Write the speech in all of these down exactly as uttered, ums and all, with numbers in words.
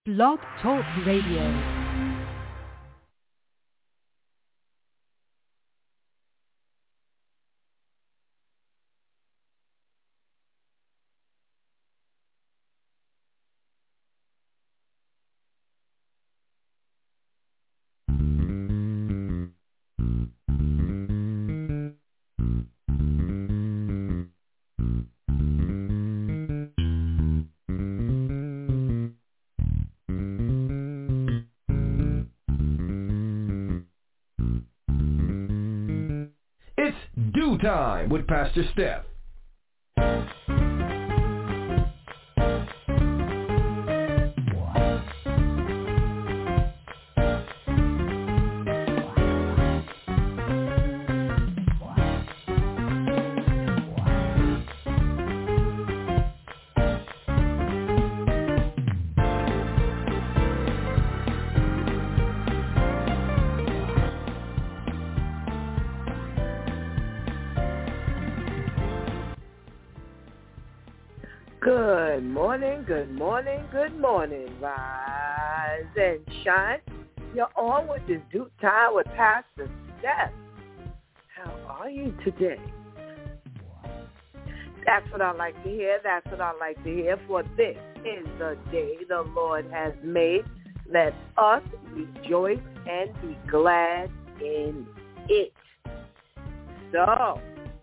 Blog Talk Radio. Time with Pastor Steph. Good morning, good morning, good morning. Rise and shine. You're on with this Due Time with Pastor Steph. How are you today? That's what I like to hear. That's what I like to hear. For this is the day the Lord has made. Let us rejoice and be glad in it. So,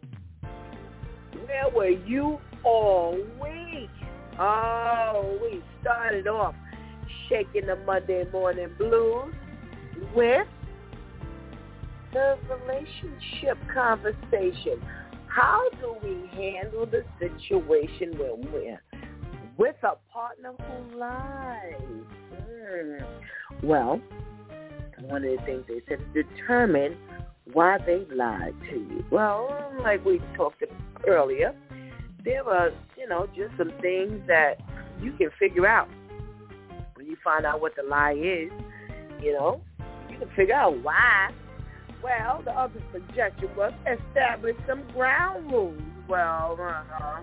where were you all week? Oh, we started off shaking the Monday morning blues with the relationship conversation. How do we handle the situation when we're with a partner who lies? Hmm. Well, one of the things they said is determine why they lied to you. Well, like we talked about earlier, there are, you know, just some things that you can figure out when you find out what the lie is. You know, you can figure out why. Well, the other suggestion was establish some ground rules. Well, uh-huh.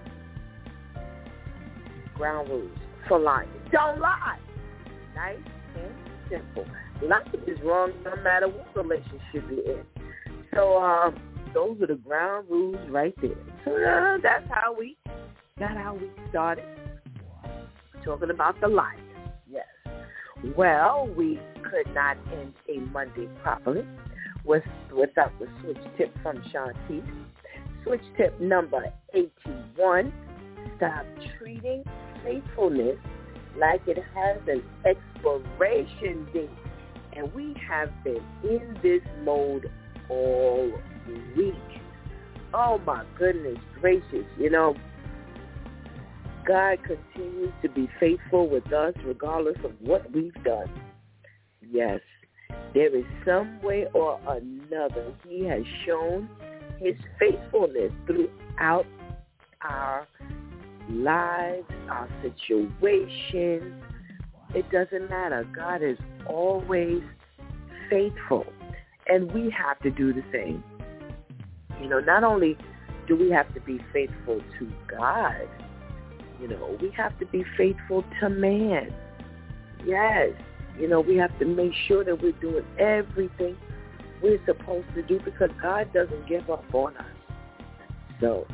ground rules for lying. Don't lie. Nice and simple. Lying is wrong no matter what relationship you're in. So, um, those are the ground rules right there. So uh, that's how we got how we started talking about the liars. Yes. Well, we could not end a Monday properly with, without the switch tip from Shantice. Switch tip number eighty-one. Stop treating faithfulness like it has an expiration date. And we have been in this mode all week. Oh my goodness gracious. You know, God continues to be faithful with us regardless of what we've done. Yes, there is some way or another he has shown his faithfulness throughout our lives, our situations. It doesn't matter. God is always faithful. And we have to do the same. You know, not only do we have to be faithful to God, you know, we have to be faithful to man. Yes. You know, we have to make sure that we're doing everything we're supposed to do because God doesn't give up on us. So,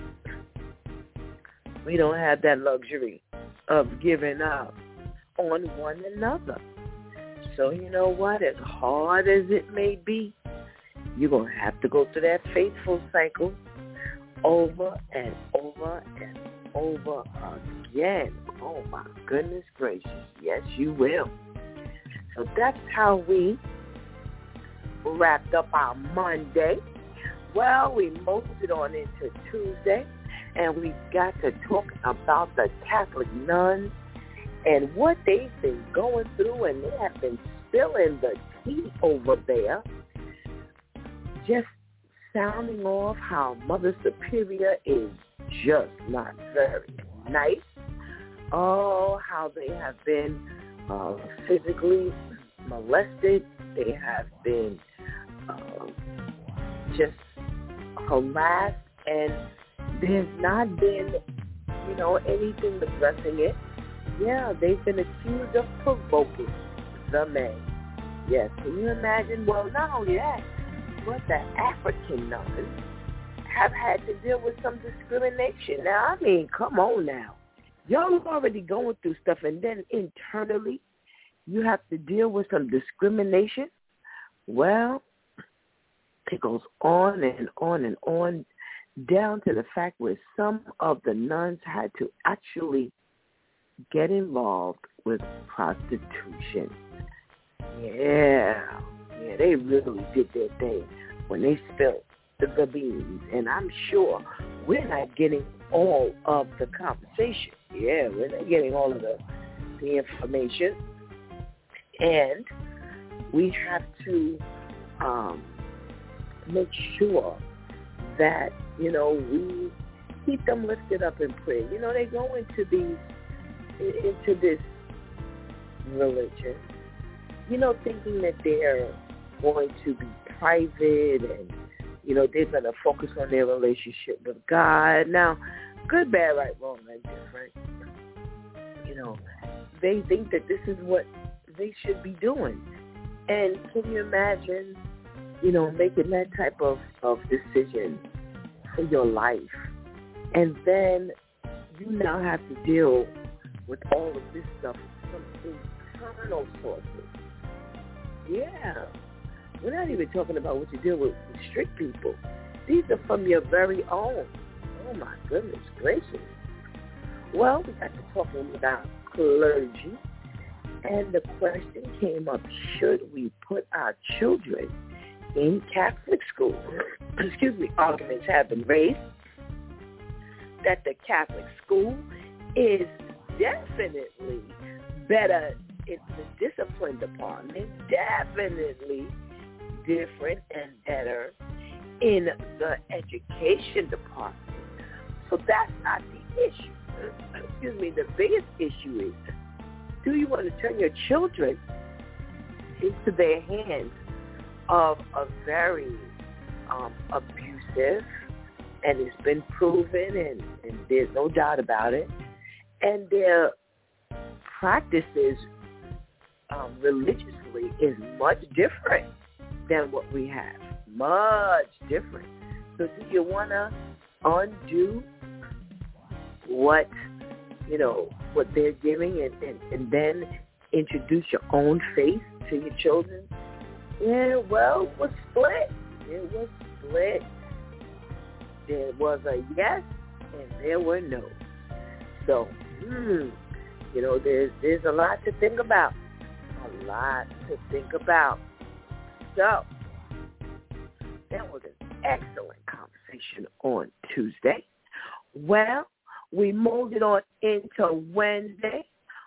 we don't have that luxury of giving up on one another. So, you know what? As hard as it may be, you're going to have to go through that faithful cycle over and over and over again. Oh, my goodness gracious. Yes, you will. So that's how we wrapped up our Monday. Well, we moved it on into Tuesday, and we got to talk about the Catholic nuns and what they've been going through, and they have been spilling the tea over there, just sounding off how Mother Superior is just not very nice. Oh, how they have been uh, physically molested. They have been uh, just harassed, and there's not been, you know, anything addressing it. Yeah, they've been accused of provoking the men. Yes, can you imagine? Well, not only that, but the African nuns have had to deal with some discrimination. Now, I mean, come on now. Y'all are already going through stuff, and then internally you have to deal with some discrimination. Well, it goes on and on and on, down to the fact where some of the nuns had to actually get involved with prostitution. Yeah, yeah, they really did their thing when they spilled the beans. And I'm sure we're not getting all of the conversation. Yeah, we're not getting all of the, the information. And we have to um, make sure that, you know, we keep them lifted up in prayer. You know, they go into these, into this religion, you know, thinking that they're going to be private and, you know, they're going to focus on their relationship with God. Now, good, bad, right, wrong, and different. You know, they think that this is what they should be doing. And can you imagine, you know, making that type of, of decision for your life? And then you now have to deal with all of this stuff from internal sources. Yeah. We're not even talking about what you deal with, with strict people. These are from your very own. Oh, my goodness gracious. Well, we got to talking about clergy, and the question came up, should we put our children in Catholic school? Excuse me, arguments have been raised that the Catholic school is definitely better in the discipline department, definitely different and better in the education department. So that's not the issue. Excuse me, the biggest issue is, do you want to turn your children into the hands of a very um, abusive, and it's been proven, and, and there's no doubt about it, and their practices um, religiously is much different than what we have. Much different. So do you want to undo what, you know, what they're giving and, and, and then introduce your own faith to your children? Yeah, well, it was split. It was split. There was a yes and there were no. So, hmm, you know, there's there's a lot to think about. A lot to think about. So, that was an excellent conversation on Tuesday. Well, we moved it on into Wednesday.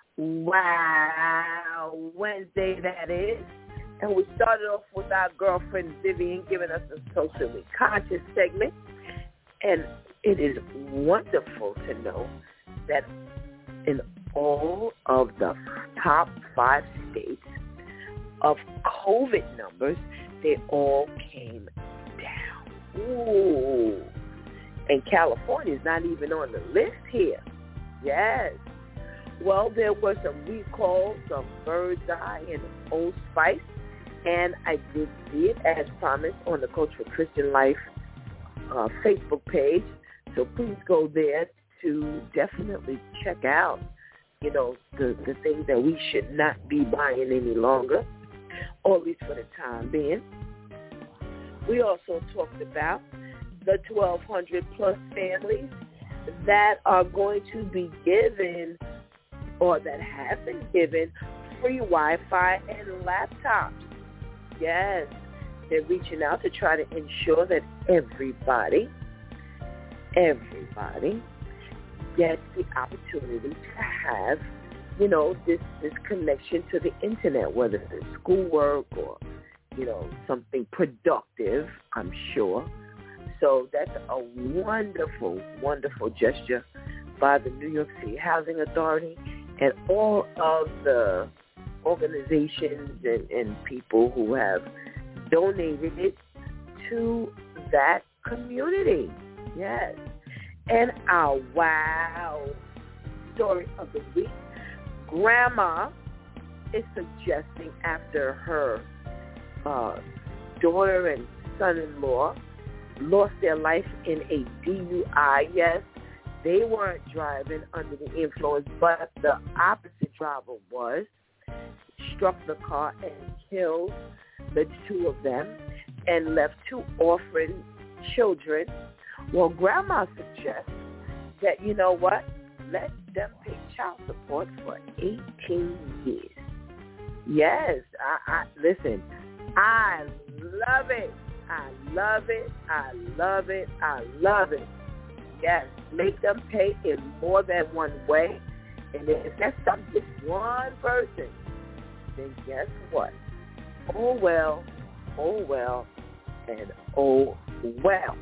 Wow, Wednesday that is. And we started off with our girlfriend Vivian giving us a socially conscious segment. And it is wonderful to know that in all of the top five states of COVID numbers, they all came down. Ooh. And California is not even on the list here. Yes. Well, there were some recalls of Bird's Eye and Old Spice, and I did see it as promised on the Coach for Christian Life uh, Facebook page. So please go there to definitely check out, you know, the, the things that we should not be buying any longer, or at least for the time being. We also talked about the twelve hundred plus families that are going to be given, or that have been given, free Wi-Fi and laptops. Yes, they're reaching out to try to ensure that everybody, everybody gets the opportunity to have, you know, this, this connection to the internet, whether it's schoolwork or, you know, something productive, I'm sure. So that's a wonderful, wonderful gesture by the New York City Housing Authority and all of the organizations and, and people who have donated it to that community. Yes. And our wow story of the week grandma is suggesting after her uh, daughter and son-in-law lost their life in a D U I. Yes, they weren't driving under the influence, but the opposite driver was, struck the car and killed the two of them and left two orphan children. Well, grandma suggests that, you know what, let them pay child support for eighteen years. Yes, I, I listen, I love it. I love it. I love it. I love it. Yes, make them pay in more than one way. And if that's something just one person, then guess what? Oh, well, oh, well, and oh, well.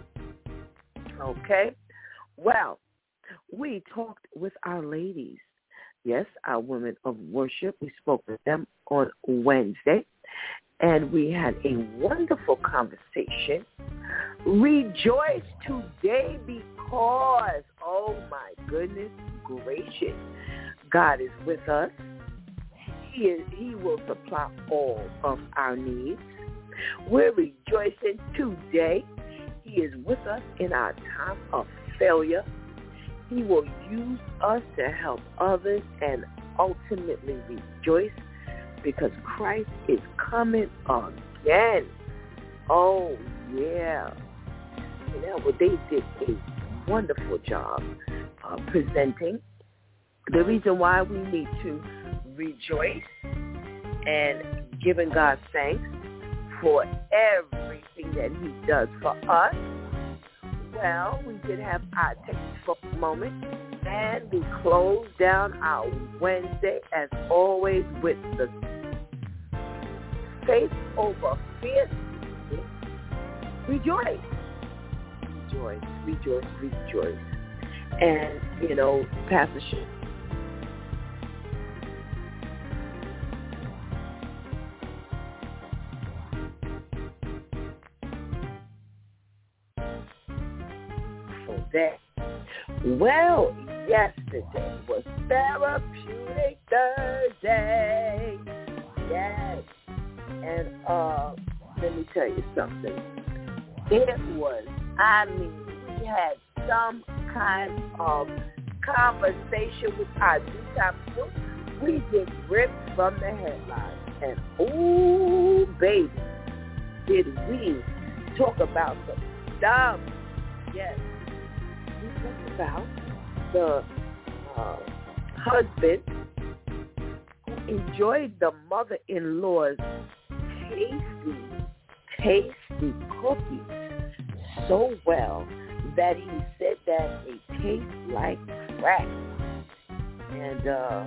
Okay? Well, we talked with our ladies. Yes, our women of worship. We spoke with them on Wednesday, and we had a wonderful conversation. Rejoice today because, oh, my goodness gracious, God is with us. He is, He will supply all of our needs. We're rejoicing today. He is with us in our time of failure. He will use us to help others and ultimately rejoice because Christ is coming again. Oh, yeah. You know, well, they did a wonderful job uh, presenting the reason why we need to rejoice and giving God thanks for everything that he does for us. Well, we did have our technical moment, and we closed down our Wednesday, as always, with the faith over fear. Rejoice. Rejoice, rejoice, rejoice. And, you know, Pastor Sh- that. Well, yesterday was Therapeutic Thursday. Yes. And uh, let me tell you something. It was, I mean, we had some kind of conversation with our two-time book. We get ripped from the headlines. And, ooh, baby, did we talk about some stuff. Yes. We talked about the uh, husband who enjoyed the mother-in-law's tasty, tasty cookies so well that he said that they taste like crack. And uh,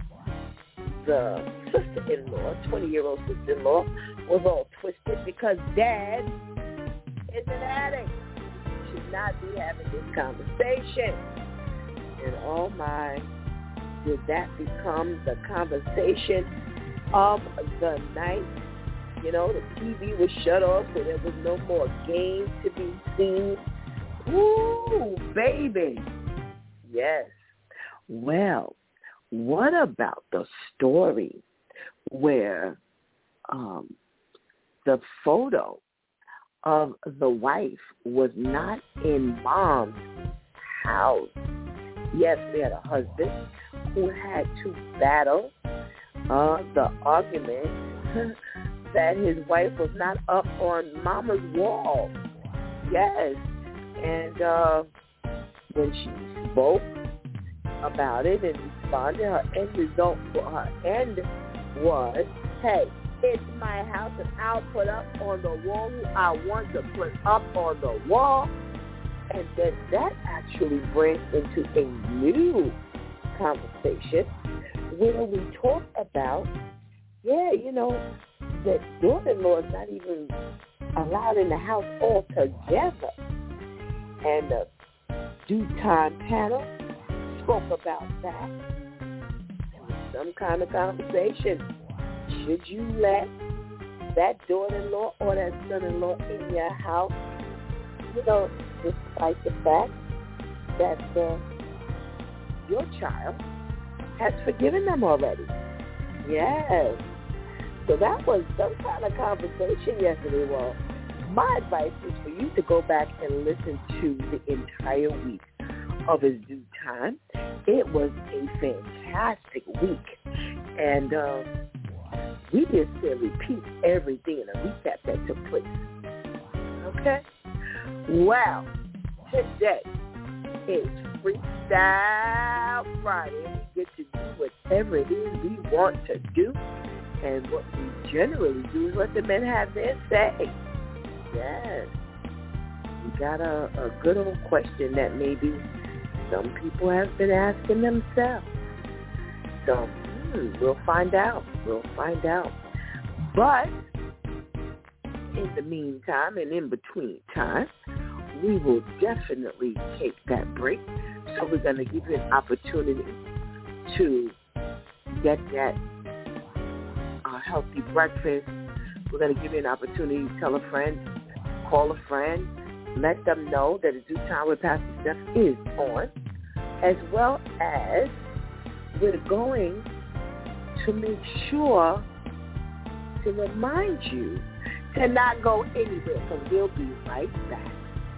the sister-in-law, twenty-year-old sister-in-law, was all twisted because Dad is an addict. Should not be having this conversation. And oh my, did that become the conversation of the night? You know, the T V was shut off, so there was no more games to be seen. Ooh, baby. Yes. Well, what about the story where um, the photo of the wife was not in mom's house? Yes, we had a husband who had to battle uh, the argument that his wife was not up on mama's wall. Yes. And uh, when she spoke about it and responded, her end result for her end was, hey, it's my house and I'll put up on the wall who I want to put up on the wall. And then that actually brings into a new conversation where we talk about, yeah, you know, that daughter-in-law is not even allowed in the house altogether. And the due time panel spoke about that. There was some kind of conversation. Should you let that daughter-in-law or that son-in-law in your house, you know, despite the fact that uh, your child has forgiven them already. Yes. So that was some kind of conversation yesterday. Well, my advice is for you to go back and listen to the entire week of His Due Time. It was a fantastic week. And uh, we just said repeat everything in a recap that took place. Okay? Well, today is Freestyle Friday. We get to do whatever it is we want to do. And what we generally do is let the men have their say. Yes. We got a, a good old question that maybe some people have been asking themselves. So, hmm, we'll find out. We'll find out. But in the meantime and in between time, we will definitely take that break. So we're going to give you an opportunity to get that uh, healthy breakfast. We're going to give you an opportunity to tell a friend, call a friend, let them know that A Due Time with Pastor Steph is on, as well as we're going to make sure to remind you to not go anywhere, because we'll be right back.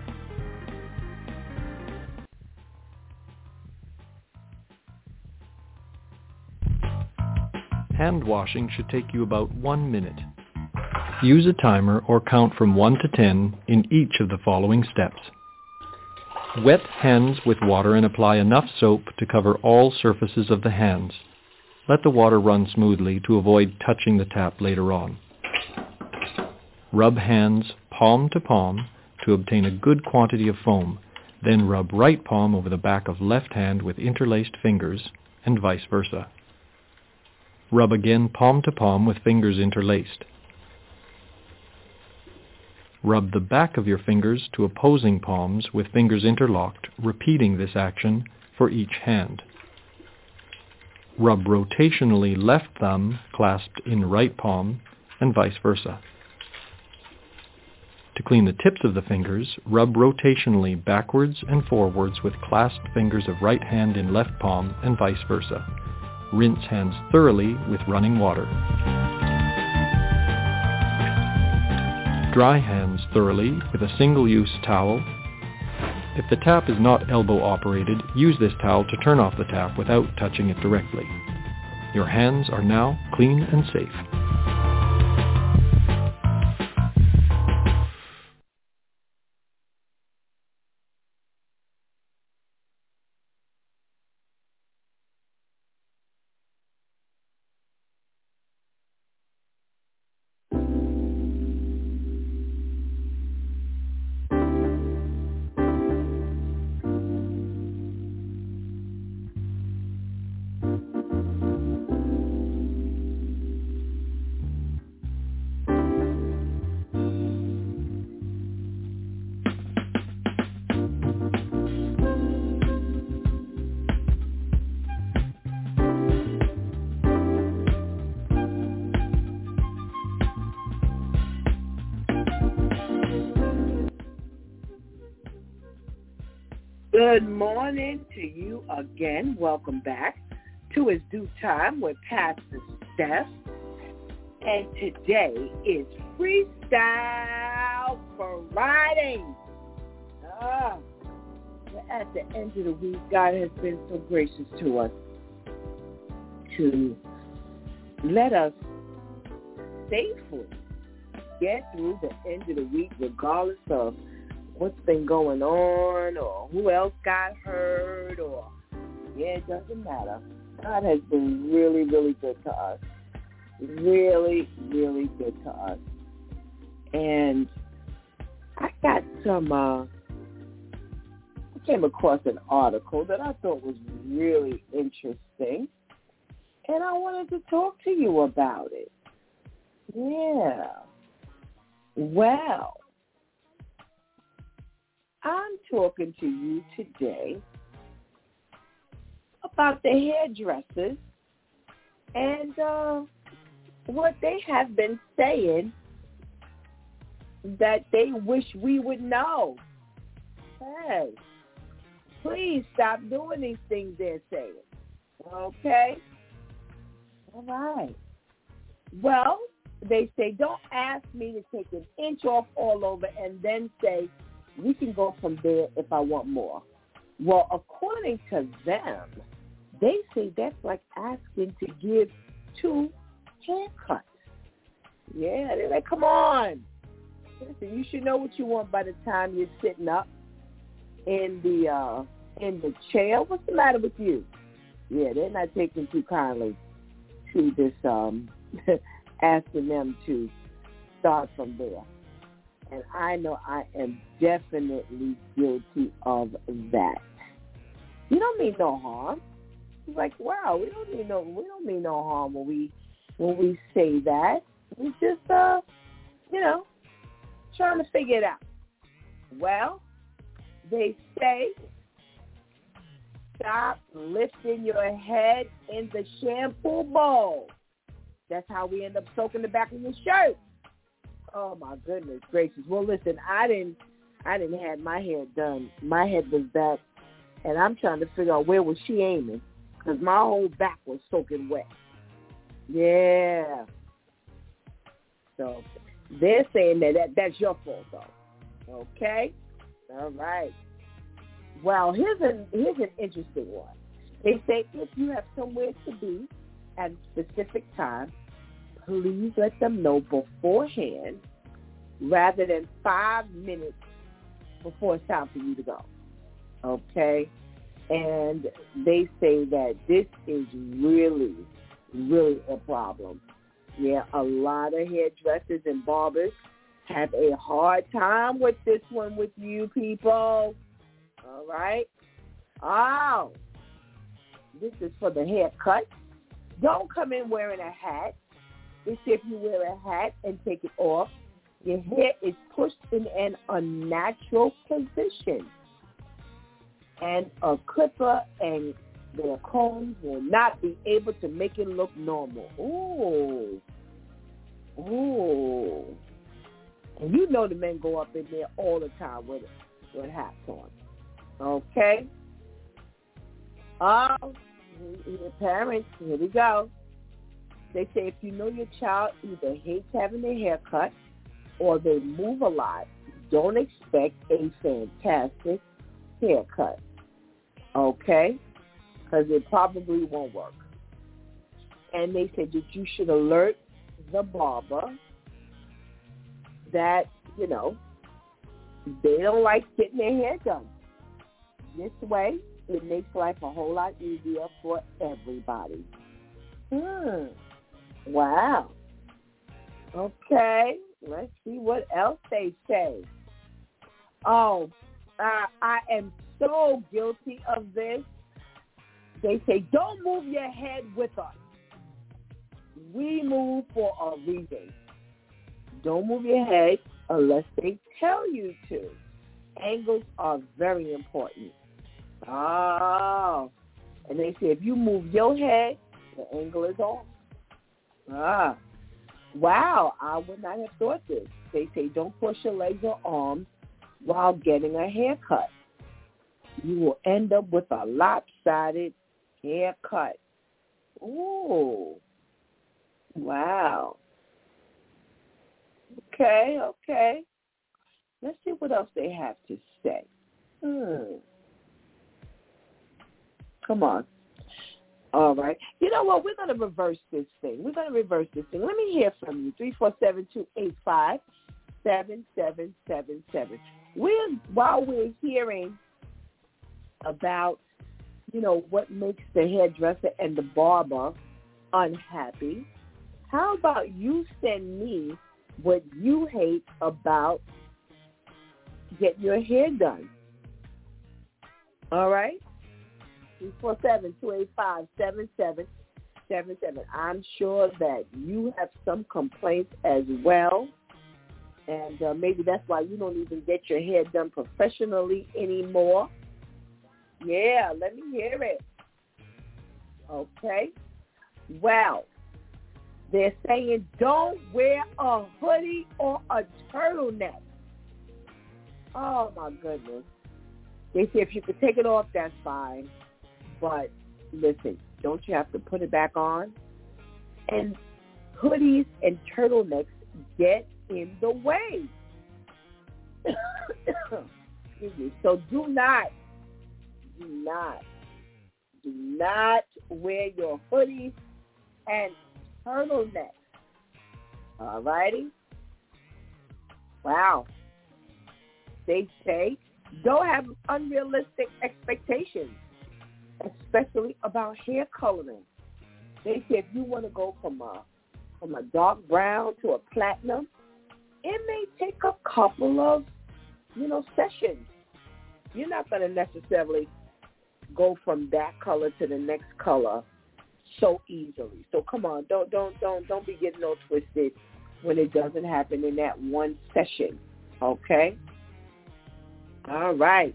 Hand washing should take you about one minute. Use a timer or count from one to ten in each of the following steps. Wet hands with water and apply enough soap to cover all surfaces of the hands. Let the water run smoothly to avoid touching the tap later on. Rub hands palm to palm to obtain a good quantity of foam. Then rub right palm over the back of left hand with interlaced fingers and vice versa. Rub again palm to palm with fingers interlaced. Rub the back of your fingers to opposing palms with fingers interlocked, repeating this action for each hand. Rub rotationally left thumb clasped in right palm and vice versa. To clean the tips of the fingers, rub rotationally backwards and forwards with clasped fingers of right hand in left palm and vice versa. Rinse hands thoroughly with running water. Dry hands thoroughly with a single-use towel. If the tap is not elbow-operated, use this towel to turn off the tap without touching it directly. Your hands are now clean and safe. Good morning to you again. Welcome back to His Due Time with Pastor Steph. And today is Freestyle Friday. Ah, at the end of the week, God has been so gracious to us to let us safely get through the end of the week regardless of what's been going on or who else got hurt or, yeah, it doesn't matter. God has been really, really good to us. Really, really good to us. And I got some, uh, I came across an article that I thought was really interesting, and I wanted to talk to you about it. Yeah. Well, I'm talking to you today about the hairdressers and uh, what they have been saying that they wish we would know. Hey, please stop doing these things they're saying. Okay? All right. Well, they say, don't ask me to take an inch off all over and then say, we can go from there if I want more. Well, according to them, they say that's like asking to give two haircuts. Yeah, they're like, come on. Listen, you should know what you want by the time you're sitting up in the uh, in the chair. What's the matter with you? Yeah, they're not taking too kindly to this um, asking them to start from there. And I know I am definitely guilty of that. You don't mean no harm. It's like, wow, we don't mean no we don't mean no harm when we when we say that. We just uh, you know, trying to figure it out. Well, they say stop lifting your head in the shampoo bowl. That's how we end up soaking the back of your shirt. Oh my goodness gracious. Well, listen, I didn't, I didn't have my hair done. My head was back, and I'm trying to figure out where was she aiming, because my whole back was soaking wet. Yeah. So they're saying that, that that's your fault, though. Okay. All right. Well, here's an here's an interesting one. They say if you have somewhere to be at a specific time, please let them know beforehand rather than five minutes before it's time for you to go. Okay? And they say that this is really, really a problem. Yeah, a lot of hairdressers and barbers have a hard time with this one with you people. All right? Oh, this is for the haircut. Don't come in wearing a hat. They say if you wear a hat and take it off, your hair is pushed in an unnatural position. And a clipper and their combs will not be able to make it look normal. Ooh. Ooh. And you know the men go up in there all the time with with hats on. Okay? Oh, your parents, here we go. They say if you know your child either hates having their hair cut or they move a lot, don't expect a fantastic haircut. Okay? Because it probably won't work. And they said that you should alert the barber that, you know, they don't like getting their hair done. This way, it makes life a whole lot easier for everybody. Hmm. Wow. Okay. Let's see what else they say. Oh, uh, I am so guilty of this. They say, don't move your head with us. We move for a reason. Don't move your head unless they tell you to. Angles are very important. Oh. And they say if you move your head, the angle is off. Ah. Wow, I would not have thought this. They say don't push your legs or arms while getting a haircut. You will end up with a lopsided haircut. Ooh. Wow. Okay, okay. Let's see what else they have to say. Hmm. Come on. All right. You know what? We're going to reverse this thing. We're going to reverse this thing. Let me hear from you. three four seven, two eight five, seven seven seven seven. We're, while we're hearing about, you know, what makes the hairdresser and the barber unhappy, how about you send me what you hate about getting your hair done? All right? three four seven, two eight five, seven seven seven seven. I'm sure that you have some complaints as well, and uh, maybe that's why you don't even get your hair done professionally anymore. Yeah, let me hear it. Okay? Well, they're saying don't wear a hoodie or a turtleneck. Oh, my goodness. They say if you could take it off, that's fine. But listen, don't you have to put it back on? And hoodies and turtlenecks get in the way. Excuse me. So do not, do not, do not wear your hoodies and turtlenecks. All righty? Wow. They say don't have unrealistic expectations, especially about hair coloring. They say if you want to go from a from a dark brown to a platinum, it may take a couple of, you know, sessions. You're not going to necessarily go from that color to the next color so easily. So come on, don't don't don't don't be getting all twisted when it doesn't happen in that one session. Okay? All right.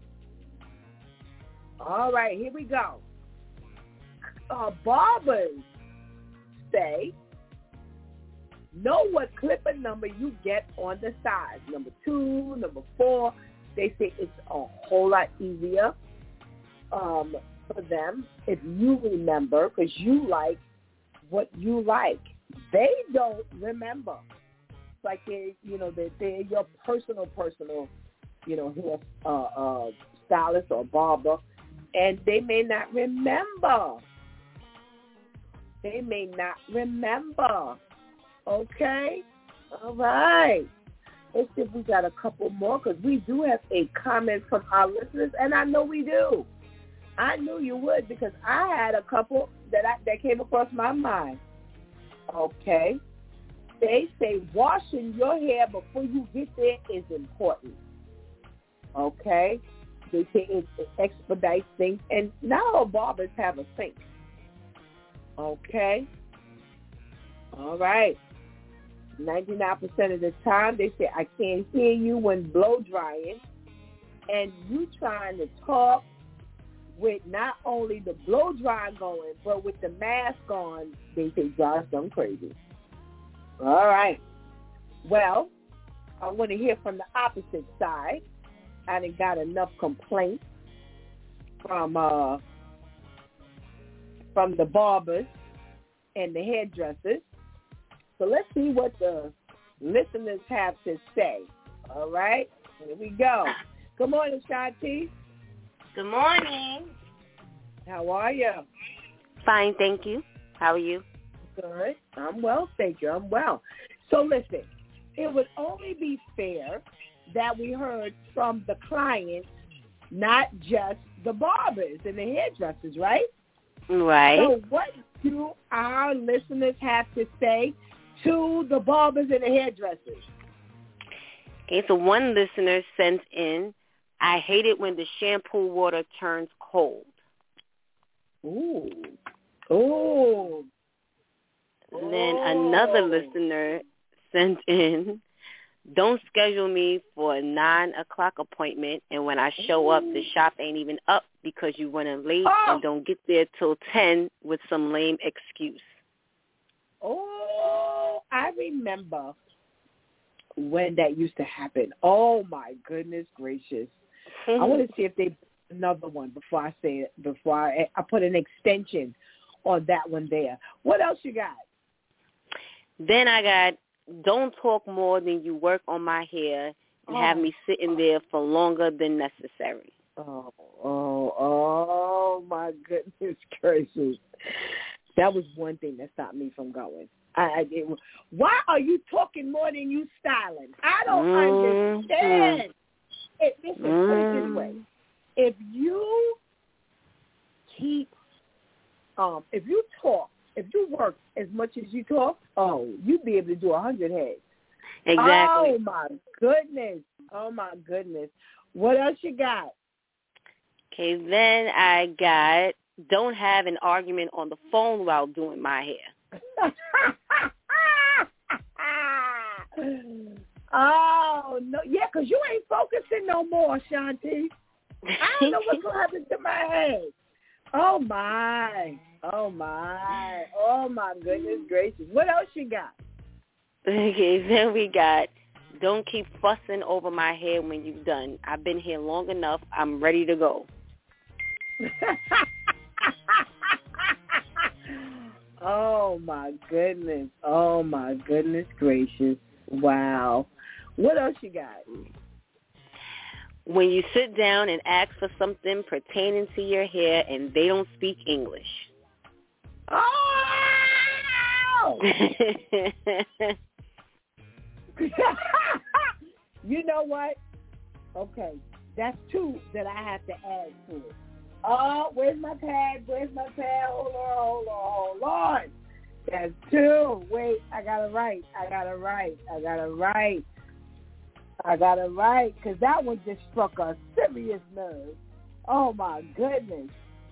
All right, here we go. Uh, barbers say, know what clipper number you get on the size. Number two, number four. They say it's a whole lot easier um, for them if you remember, because you like what you like. They don't remember. It's like they, you know, they're, they're your personal, personal, you know, hair uh, uh, stylist or barber, and they may not remember. They may not remember. Okay? All right. Let's see if we got a couple more, because we do have a comment from our listeners, and I know we do. I knew you would, because I had a couple that I, that came across my mind. Okay? They say washing your hair before you get there is important. Okay? They say it, it expedites things, and now all barbers have a sink. Okay? All right. ninety-nine percent of the time, they say, I can't hear you when blow drying. And you trying to talk with not only the blow dry going, but with the mask on, they say drives them crazy. All right. Well, I want to hear from the opposite side. I done got enough complaints from uh, from the barbers and the hairdressers. So let's see what the listeners have to say. All right? Here we go. Good morning, Shanti. Good morning. How are you? Fine, thank you. How are you? Good. I'm well, thank you. I'm well. So listen, it would only be fair that we heard from the clients, not just the barbers and the hairdressers, right? Right. So what do our listeners have to say to the barbers and the hairdressers? Okay, so one listener sent in, I hate it when the shampoo water turns cold. Ooh. Ooh. And then another listener sent in, don't schedule me for a nine o'clock appointment, and when I show up, the shop ain't even up because you running late oh. and don't get there till ten with some lame excuse. Oh, I remember when that used to happen. Oh, my goodness gracious. I want to see if they another one before I say it, before I, I put an extension on that one there. What else you got? Then I got, don't talk more than you work on my hair and oh. have me sitting there for longer than necessary. Oh, oh, oh, my goodness gracious. That was one thing that stopped me from going. I, I it, why are you talking more than you styling? I don't mm-hmm. understand. It, listen, mm-hmm. put it this way. If you keep, um, if you talk, if you work as much as you talk, oh, you'd be able to do a hundred heads. Exactly. Oh, my goodness. Oh, my goodness. What else you got? Okay, then I got, don't have an argument on the phone while doing my hair. Oh, no. Yeah, because you ain't focusing no more, Shanti. I don't know what's going to happen to my head. Oh, my. Oh, my. Oh, my goodness gracious. What else you got? Okay, then we got, don't keep fussing over my hair when you're done. I've been here long enough. I'm ready to go. Oh, my goodness. Oh, my goodness gracious. Wow. What else you got? When you sit down and ask for something pertaining to your hair and they don't speak English. Oh! You know what? Okay, that's two that I have to add to it. Oh, where's my pad? Where's my pad? Hold on, hold on, hold on. That's two. Wait, I got it right. I got it right. I got it right. I got it right, because that one just struck a serious nerve. Oh, my goodness.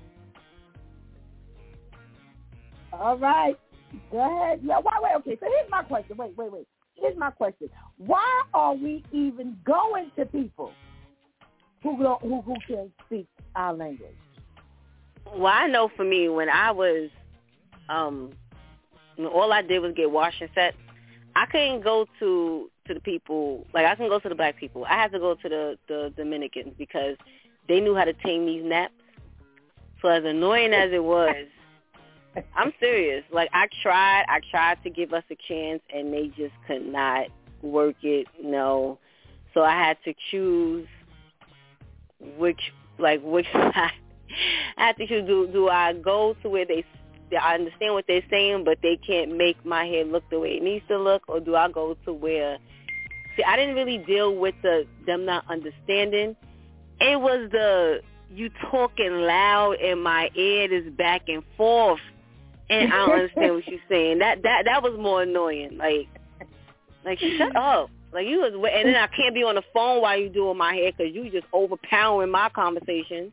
All right. Go ahead. Yeah, wait, wait, okay. So here's my question. Wait, wait, wait. Here's my question. Why are we even going to people who don't, who, who can speak our language? Well, I know for me, when I was, um, when all I did was get washed and set, I couldn't go to to the people, like I couldn't go to the black people. I had to go to the, the Dominicans because they knew how to tame these naps. So as annoying as it was, I'm serious. Like I tried, I tried to give us a chance, and they just could not work it. No, so I had to choose which, like which side. I had to choose. Do do I go to where they, I understand what they're saying, but they can't make my hair look the way it needs to look, or do I go to where? See, I didn't really deal with the them not understanding. It was the you talking loud in my ear, this back and forth. And I don't understand what you're saying. That that that was more annoying. Like, like shut up. Like you was, and then I can't be on the phone while you doing my hair because you just overpowering my conversation.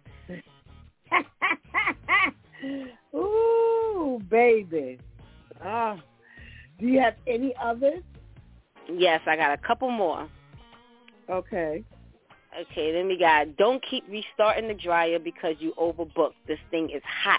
Ooh, baby. Uh, do you have any others? Yes, I got a couple more. Okay. Okay, then we got don't keep restarting the dryer because you overbooked. This thing is hot.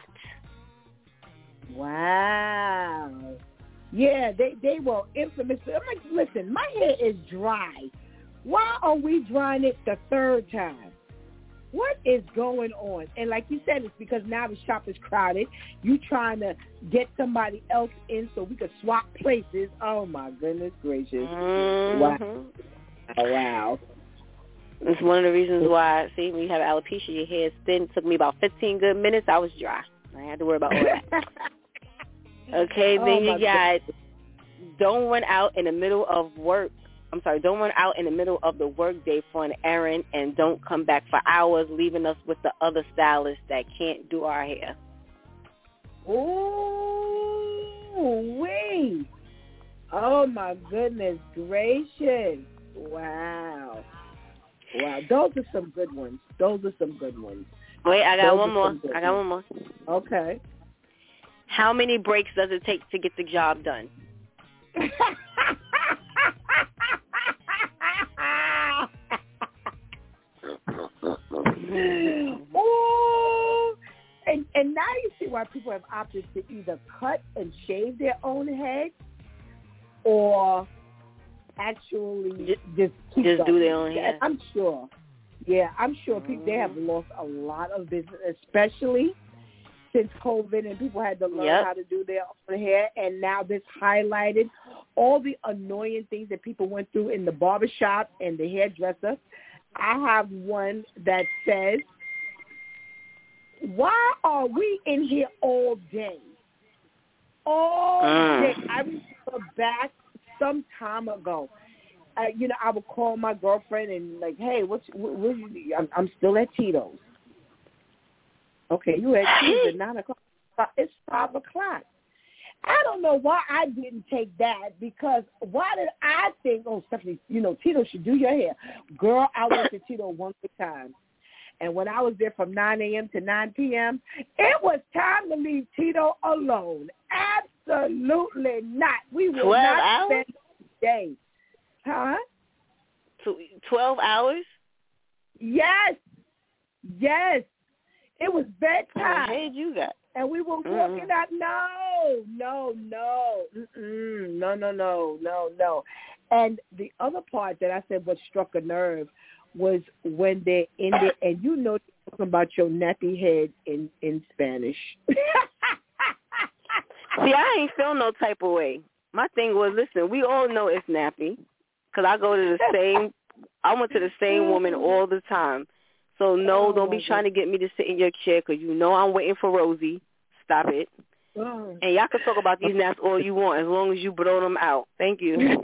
Wow. Yeah, they, they were infamous. I'm like, listen, my hair is dry. Why are we drying it the third time? What is going on? And like you said, it's because now the shop is crowded. You trying to get somebody else in so we could swap places. Oh, my goodness gracious. Mm-hmm. Wow. Wow. It's one of the reasons why, see, when you have alopecia, your hair is thin. It took me about fifteen good minutes. I was dry. I had to worry about all that. Okay, oh then you got goodness. Don't run out in the middle of work. I'm sorry, don't run out in the middle of the workday for an errand, and don't come back for hours, leaving us with the other stylists that can't do our hair. Ooh, wait. Oh, my goodness gracious. Wow. Wow, those are some good ones. Those are some good ones. Wait, I got those one more. I got ones. one more. Okay. How many breaks does it take to get the job done? Ooh. And, and now you see why people have opted to either cut and shave their own head or actually just, just keep just going. do their own hair. I'm sure. Yeah, I'm sure people, they have lost a lot of business, especially since COVID, and people had to learn yep. how to do their own hair. And now this highlighted all the annoying things that people went through in the barbershop and the hairdresser. I have one that says, why are we in here all day? All mm. day. I remember back some time ago, uh, you know, I would call my girlfriend and like, hey, what's, what, what you, I'm, I'm still at Tito's. Okay, you at Tito's at nine o'clock. It's five o'clock. I don't know why I didn't take that, because why did I think, oh, Stephanie, you know, Tito should do your hair. Girl, I went to Tito one good time. And when I was there from nine a.m. to nine p.m., it was time to leave Tito alone. Absolutely not. We will not hours? spend the day. Huh? twelve hours? Yes. Yes. It was bedtime. What did you got? And we were walking mm. out. No, no, no. Mm-mm. No, no, no, no, no. And the other part that I said what struck a nerve was when they ended, and you know they're talking about your nappy head in, in Spanish. See, I ain't feel no type of way. My thing was, listen, we all know it's nappy because I go to the same, I went to the same woman all the time. So, no, don't be trying to get me to sit in your chair because you know I'm waiting for Rosie. Stop it. And y'all can talk about these naps all you want as long as you blow them out. Thank you.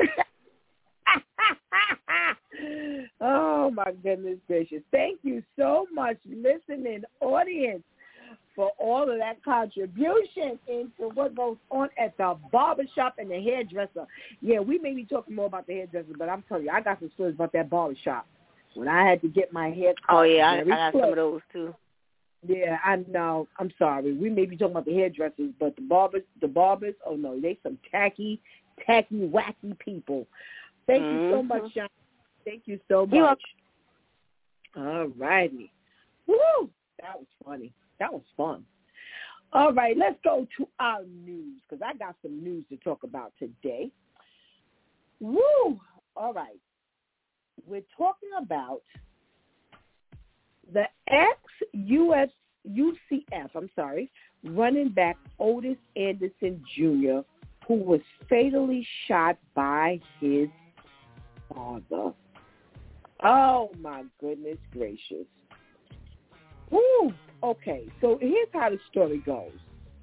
Oh, my goodness gracious. Thank you so much, listening audience, for all of that contribution into what goes on at the barbershop and the hairdresser. Yeah, we may be talking more about the hairdresser, but I'm telling you, I got some stories about that barbershop. When I had to get my hair cut. Oh, yeah, I, I got close. Some of those, too. Yeah, I know. I'm sorry. We may be talking about the hairdressers, but the barbers, the barbers, oh, no, they some tacky, tacky, wacky people. Thank mm-hmm. you so much, Sean. Thank you so much. All righty. Woo! That was funny. That was fun. All right, let's go to our news, because I got some news to talk about today. Woo! All right. We're talking about the ex-U S U C F, I'm sorry, running back Otis Anderson Junior, who was fatally shot by his father. Oh, my goodness gracious. Woo! Okay, so here's how the story goes.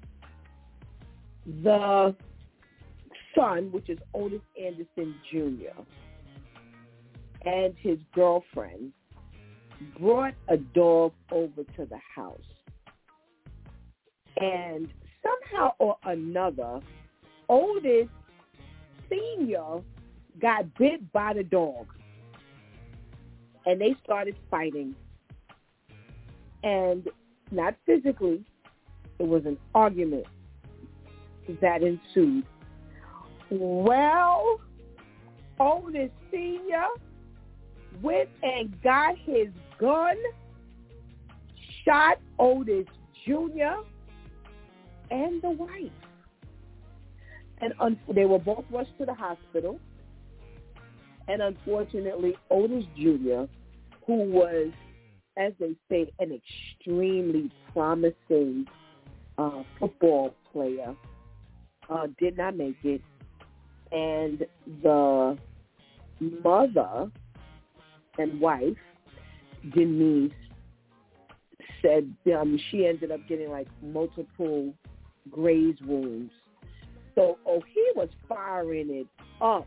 The son, which is Otis Anderson Junior, and his girlfriend brought a dog over to the house. And somehow or another, Otis Senior got bit by the dog. And they started fighting. And not physically, it was an argument that ensued. Well, Otis Senior went and got his gun, shot Otis Junior and the wife. And un- they were both rushed to the hospital. And unfortunately, Otis Junior, who was, as they say, an extremely promising uh, football player, uh, did not make it. And the mother and wife, Denise, said um, she ended up getting like multiple graze wounds. So, oh, he was firing it up.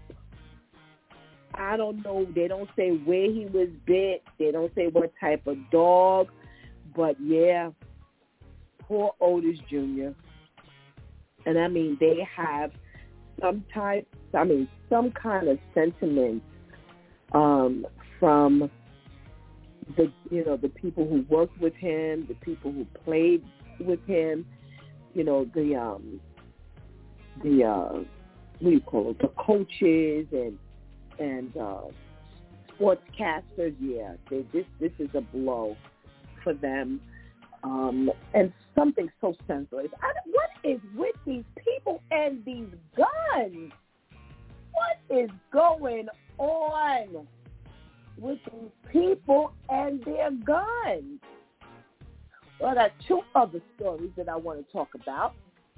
I don't know. They don't say where he was bit. They don't say what type of dog. But, yeah, poor Otis Junior And, I mean, they have some type, I mean, some kind of sentiment um, from the, you know, the people who worked with him, the people who played with him, you know, the, um, the, uh, what do you call it, the coaches and, and uh, sportscasters. Yeah, they, this, this is a blow for them. Um, and something so senseless. I, what is with these people and these guns? What is going on with these people and their guns? Well, I got two other stories that I want to talk about.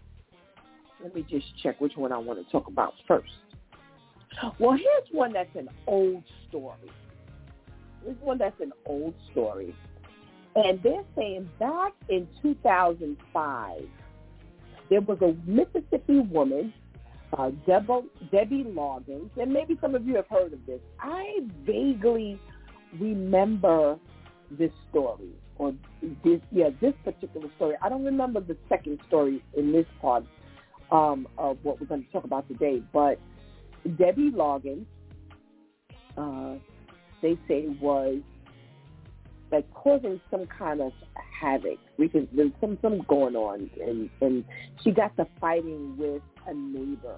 Let me just check which one I want to talk about first. Well, here's one that's an old story. This one that's an old story. And they're saying back in two thousand five, there was a Mississippi woman, uh, Deb- Debbie Loggins, and maybe some of you have heard of this. I vaguely remember this story, or this, yeah, this particular story. I don't remember the second story in this part um, of what we're going to talk about today, but Debbie Loggins, uh, they say, was like causing some kind of havoc because there's some some going on, and, and she got to fighting with a neighbor.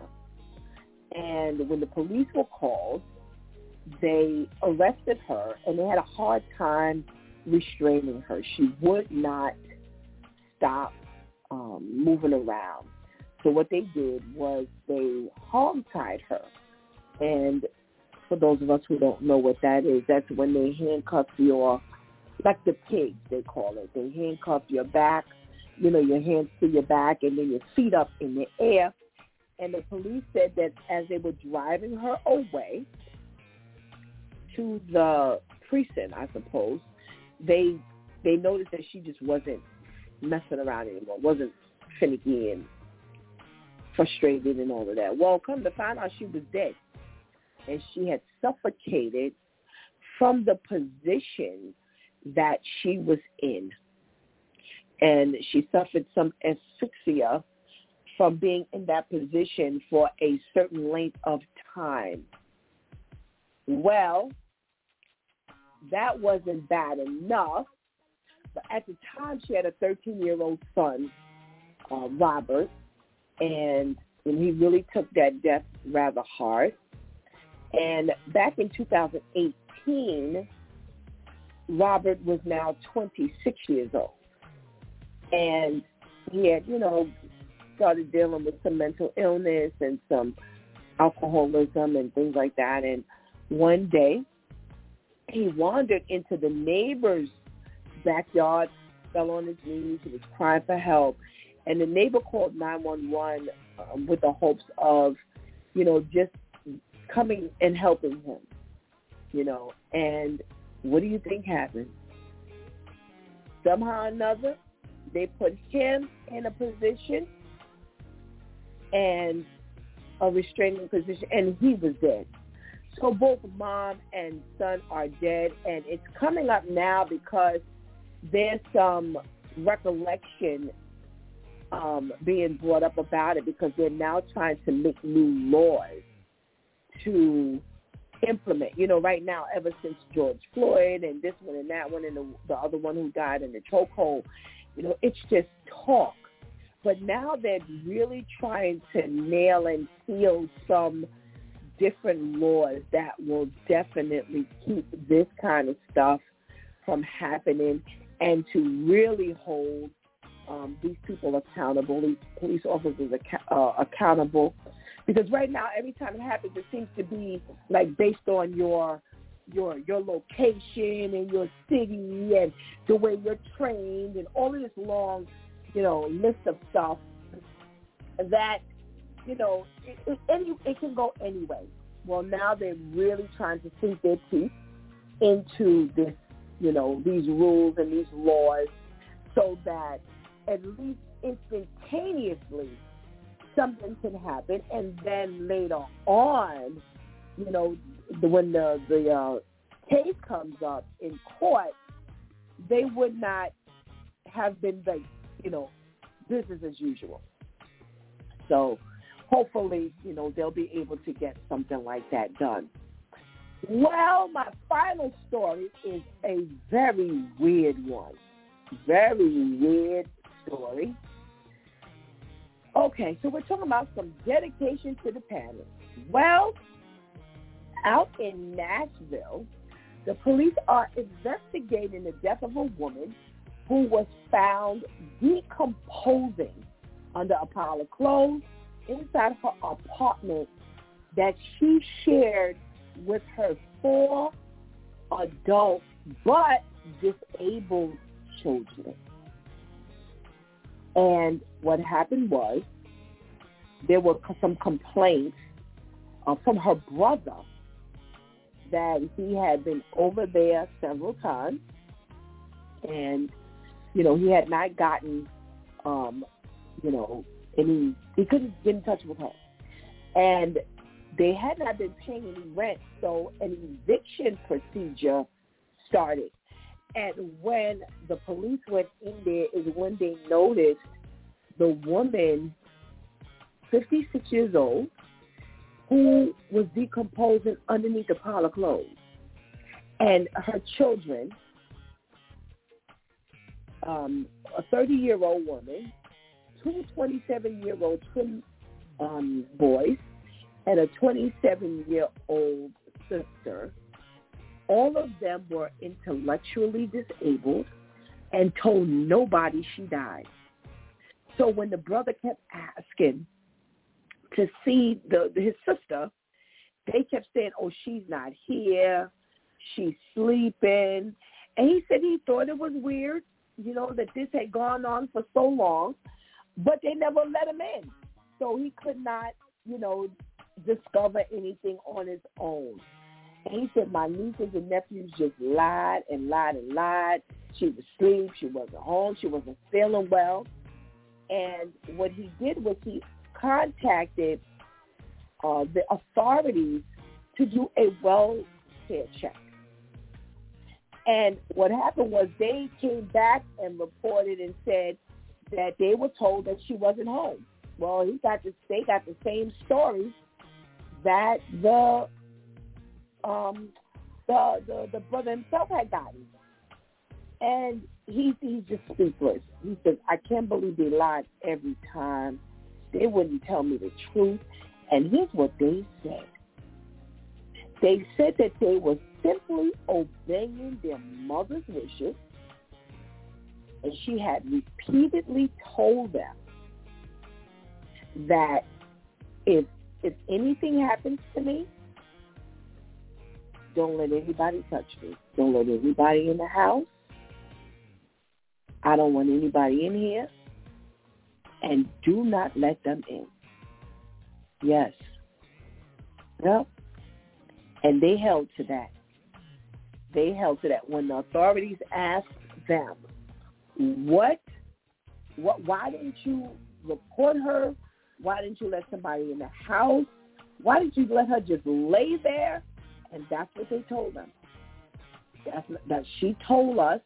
And when the police were called, they arrested her, and they had a hard time restraining her. She would not stop um, moving around. So what they did was they hog-tied her. And for those of us who don't know what that is, that's when they handcuff your, like the pigs, they call it. They handcuff your back you know, your hands to your back and then your feet up in the air. And the police said that as they were driving her away to the precinct, I suppose, they they noticed that she just wasn't messing around anymore, wasn't finicky and frustrated and all of that. Well, come to find out, she was dead. And she had suffocated from the position that she was in. And she suffered some asphyxia from being in that position for a certain length of time. Well, that wasn't bad enough. But at the time, she had a thirteen-year-old son, uh, Robert, and, and he really took that death rather hard. And back in two thousand eighteen, Robert was now twenty-six years old. And he had, you know, started dealing with some mental illness and some alcoholism and things like that. And one day, he wandered into the neighbor's backyard, fell on his knees, he was crying for help. And the neighbor called nine one one um, with the hopes of, you know, just coming and helping him, you know. And what do you think happened? Somehow or another, they put him in a position and a restraining position, and he was dead. So both mom and son are dead, and it's coming up now because there's some recollection um, being brought up about it, because they're now trying to make new laws to implement. You know, right now, ever since George Floyd and this one and that one and the, the other one who died in the chokehold, you know, it's just talk. But now they're really trying to nail and seal some different laws that will definitely keep this kind of stuff from happening, and to really hold um, these people accountable, these police officers ac- uh, accountable. Because right now, every time it happens, it seems to be like based on your your your location and your city and the way you're trained and all of this long, you know, list of stuff that, you know, it, it, any, it can go anyway. Well, now they're really trying to sink their teeth into this, you know, these rules and these laws, so that at least instantaneously something can happen, and then later on, you know, the, when the the uh, case comes up in court, they would not have been like, you know, business as usual. So hopefully, you know, they'll be able to get something like that done. Well, my final story is a very weird one. Very weird story. Okay, so we're talking about some dedication to the parents. Well, out in Nashville, the police are investigating the death of a woman who was found decomposing under a pile of clothes inside her apartment that she shared with her four adult but disabled children. And what happened was there were some complaints uh, from her brother that he had been over there several times, and, you know, he had not gotten, um, you know, any, he couldn't get in touch with her. And they had not been paying any rent, so an eviction procedure started. And when the police went in there is when they noticed the woman, fifty-six years old, who was decomposing underneath a pile of clothes. And her children, um, a thirty-year-old woman, two twenty-seven-year-old twin um, boys, and a twenty-seven-year-old sister. All of them were intellectually disabled and told nobody she died. So when the brother kept asking to see the his sister, they kept saying, oh, she's not here, she's sleeping. And he said he thought it was weird, you know, that this had gone on for so long, but they never let him in. So he could not, you know, discover anything on his own. And he said, my nieces and nephews just lied and lied and lied. She was asleep. She wasn't home. She wasn't feeling well. And what he did was he contacted uh, the authorities to do a welfare check. And what happened was they came back and reported and said that they were told that she wasn't home. Well, he got the, they got the same story that the um, the, the the brother himself had gotten. And he, he's just speechless. He says, I can't believe they lied every time. They wouldn't tell me the truth. And here's what they said. They said that they were simply obeying their mother's wishes, and she had repeatedly told them that if if anything happens to me, don't let anybody touch me. Don't let anybody in the house. I don't want anybody in here. And do not let them in. Yes. Yep. And they held to that. They held to that. When the authorities asked them, what, what, why didn't you report her? Why didn't you let somebody in the house? Why didn't you let her just lay there? And that's what they told them. That's, that she told us,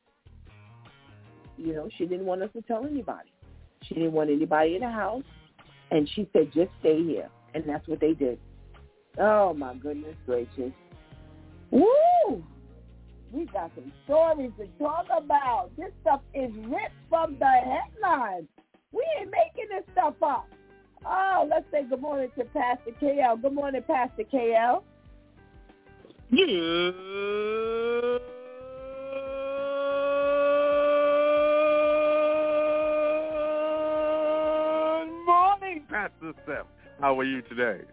you know, she didn't want us to tell anybody. She didn't want anybody in the house. And she said, just stay here. And that's what they did. Oh, my goodness gracious. Woo! We got some stories to talk about. This stuff is ripped from the headlines. We ain't making this stuff up. Oh, let's say good morning to Pastor K L. Good morning, Pastor K L. Good morning, Pastor Steph. How are you today?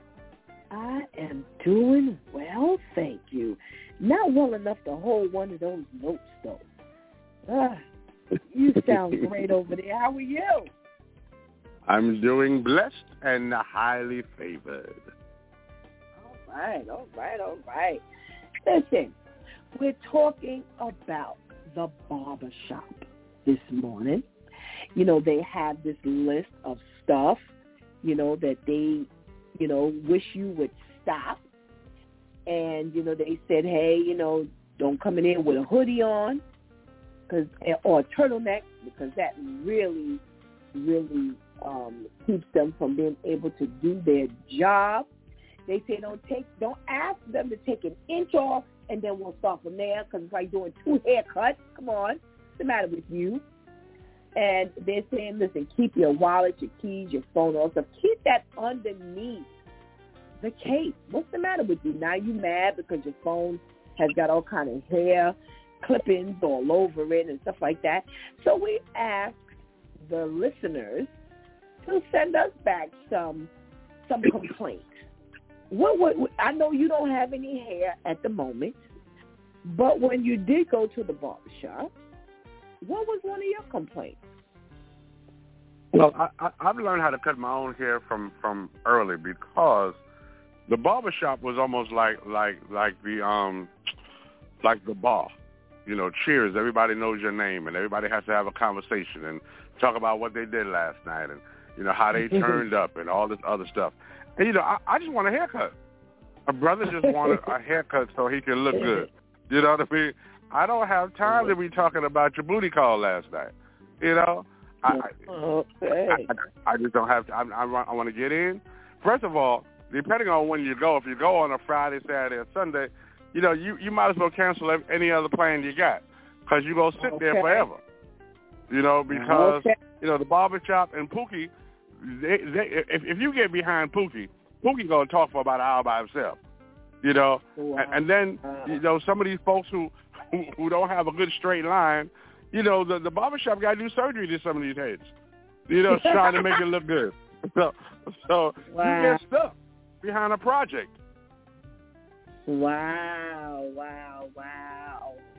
I am doing well, thank you. Not well enough to hold one of those notes, though. Ah, you sound great over there. How are you? I'm doing blessed and highly favored. All right, all right, all right. Listen, we're talking about the barbershop this morning. You know, they have this list of stuff, you know, that they, you know, wish you would stop. And, you know, they said, hey, you know, don't come in here with a hoodie on cause, or a turtleneck because that really, really um, keeps them from being able to do their job. They say don't take, don't ask them to take an inch off and then we'll start from there because it's like doing two haircuts. Come on. What's the matter with you? And they're saying, listen, keep your wallet, your keys, your phone, all stuff. Keep that underneath the cape. What's the matter with you? Now you mad because your phone has got all kind of hair clippings all over it and stuff like that. So we asked the listeners to send us back some some complaints. What, what, what, I know you don't have any hair at the moment, but when you did go to the barbershop, what was one of your complaints? Well, I, I, I've learned how to cut my own hair from, from early because the barbershop was almost like like like the um like the bar. You know, cheers, everybody knows your name and everybody has to have a conversation and talk about what they did last night and, you know, how they turned up and all this other stuff. And, you know, I, I just want a haircut. My brother just wanted a haircut so he can look good. You know what I mean? I don't have time to be talking about your booty call last night. You know? I, okay. I, I just don't have to. I, I, I want to get in. First of all, depending on when you go, if you go on a Friday, Saturday, or Sunday, you know, you, you might as well cancel any other plan you got because you're going to sit okay. there forever. You know, because, okay. you know, the barbershop and Pookie, they, they, if, if you get behind Pookie, Pookie going to talk for about an hour by himself. You know, wow. and, and then, you know, some of these folks who, who, who don't have a good straight line, you know, the, the barbershop got to do surgery to some of these heads. You know, trying to make it look good. So, so wow. you get stuck behind a project. Wow, wow, wow.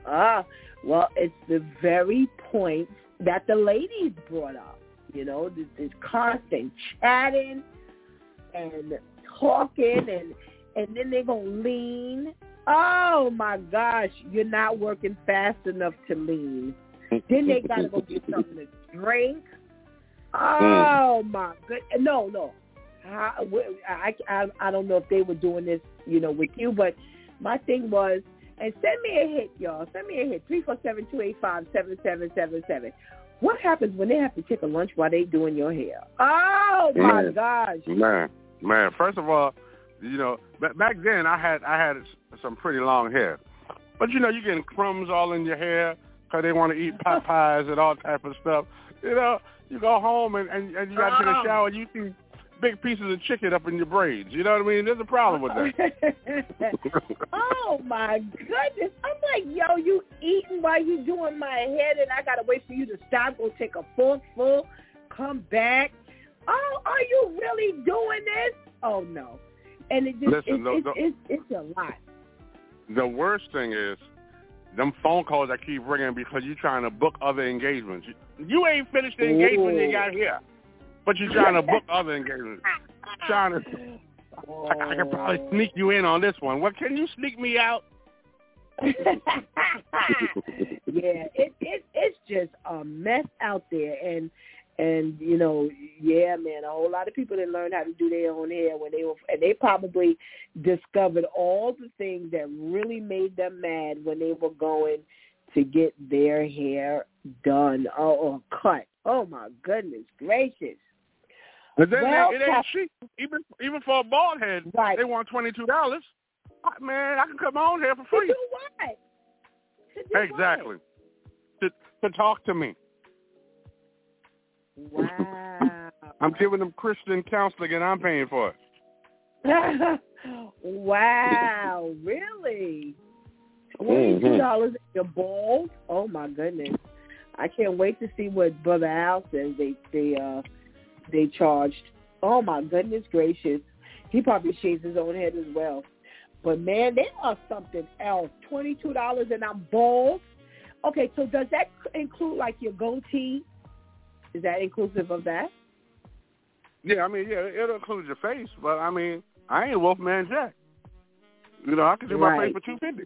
Ah, well, it's the very point that the ladies brought up. You know, this, this constant chatting and talking, and and then they're gonna lean. Oh my gosh, you're not working fast enough to lean. Then they gotta go get something to drink. Oh my good, no, no. I, I, I, I don't know if they were doing this, you know, with you, but my thing was, and send me a hit, y'all. Send me a hit, three four seven, two eight five, seven seven seven seven. What happens when they have to take a lunch while they doing your hair? Oh, my man, gosh. Man, man, first of all, you know, back then I had I had some pretty long hair. But, you know, you're getting crumbs all in your hair because they want to eat pot pies and all type of stuff. You know, you go home and, and, and you got to take a shower and you see big pieces of chicken up in your braids. You know what I mean? There's a problem with that. Oh, my goodness. I'm like, yo, you eating while you doing my hair, and I got to wait for you to stop, go take a forkful, come back. Oh, are you really doing this? Oh, no. And it just, Listen, it, no, it, no. it, it's a lot. The worst thing is them phone calls I keep ringing because you're trying to book other engagements. You, you ain't finished the engagement you got here. But you're trying to book other engagements. Trying to, oh. I, I can probably sneak you in on this one. Well, can you sneak me out? Yeah, it, it it's just a mess out there, and and you know, yeah, man, a whole lot of people didn't learn how to do their own hair when they were, and they probably discovered all the things that really made them mad when they were going to get their hair done or, or cut. Oh my goodness gracious! And then well, it, it ain't cheap. Even even for a bald head, right. they want twenty two dollars. Man, I can cut my own hair for free. To do what? To do exactly. What? To to talk to me. Wow. I'm giving them Christian counseling and I'm paying for it. Wow, really? Twenty-two dollars. Mm-hmm. You're bald? Oh my goodness! I can't wait to see what Brother Al says they they uh they charged. Oh my goodness gracious! He probably shaves his own head as well. But man, they are something else. Twenty-two dollars and I'm bald. Okay, so does that include like your goatee? Is that inclusive of that? Yeah, I mean, yeah, it'll include your face, but I mean, I ain't Wolfman Jack. You know, I can do my right. face for two fifty.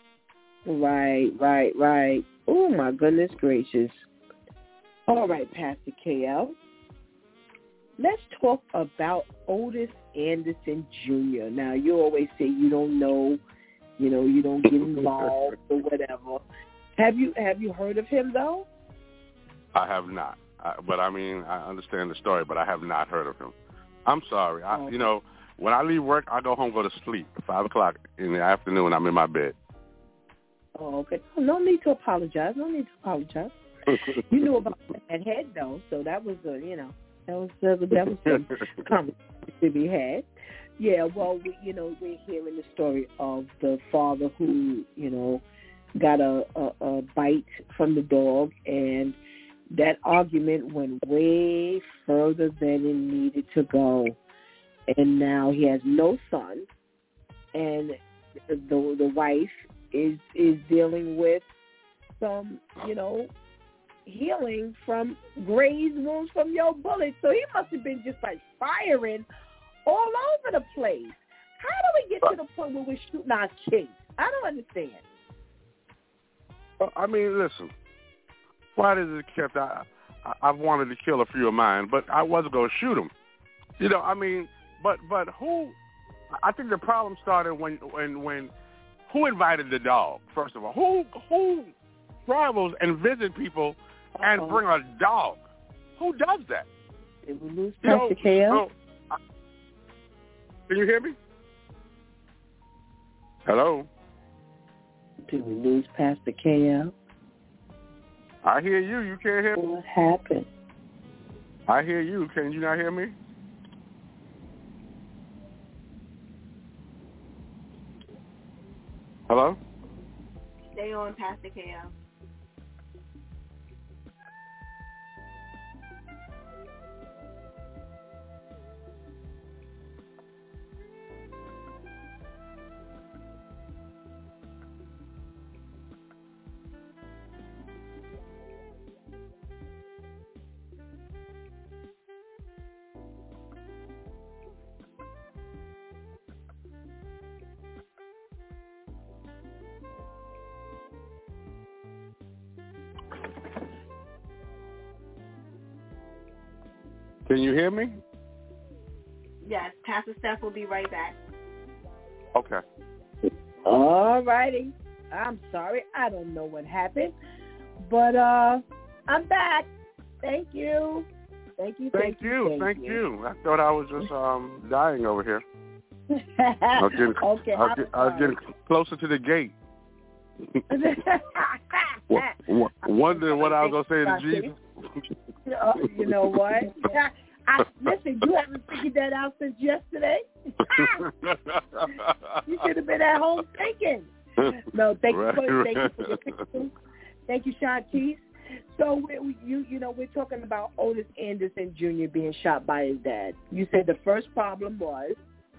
Right, right, right. Oh my goodness gracious! All right, Pastor K L. Let's talk about Otis Anderson Junior Now, you always say you don't know, you know, you don't get involved or whatever. Have you have you heard of him though? I have not. I, but I mean, I understand the story, but I have not heard of him. I'm sorry. I, okay. You know, when I leave work, I go home, go to sleep at five o'clock in the afternoon. I'm in my bed. Oh, okay. No need to apologize. No need to apologize. You knew about that head though, so that was a, you know, that was that was, that was some conversation to be had. Yeah. Well, we, you know, we're hearing the story of the father who, you know, got a, a, a bite from the dog, and that argument went way further than it needed to go. And now he has no son, and the the wife is is dealing with some, you know, healing from grazed wounds from your bullet. So he must have been just like firing all over the place. How do we get to the point where we're shooting our kids? I don't understand. Well, I mean, listen. Why does it kept? I, I I've wanted to kill a few of mine, but I wasn't going to shoot them. You know, I mean, but but who? I think the problem started when when when who invited the dog? First of all, who who travels and visit people and Uh-oh. bring a dog? Who does that? Did we lose Pastor K L? So, I, can you hear me? Hello. Did we lose Pastor K L? I hear you. You can't hear me? What happened? I hear you. Can you not hear me? Hello? Stay on, Pastor K L. Can you hear me? Yes, Pastor Steph will be right back. Okay. All righty. I'm sorry. I don't know what happened. But uh, I'm back. Thank you. Thank you. Thank, thank you. Thank, thank you. you. I thought I was just um dying over here. I was getting, okay. I was, get, I was getting closer to the gate. w- wondering what I was going to say to Jesus. uh, you know what? I, listen, you haven't figured that out since yesterday. You should have been at home thinking. No, thank right, you for right. thank you for your picture. Thank you, Shantice. So we, we, you you know we're talking about Otis Anderson Junior being shot by his dad. You said the first problem was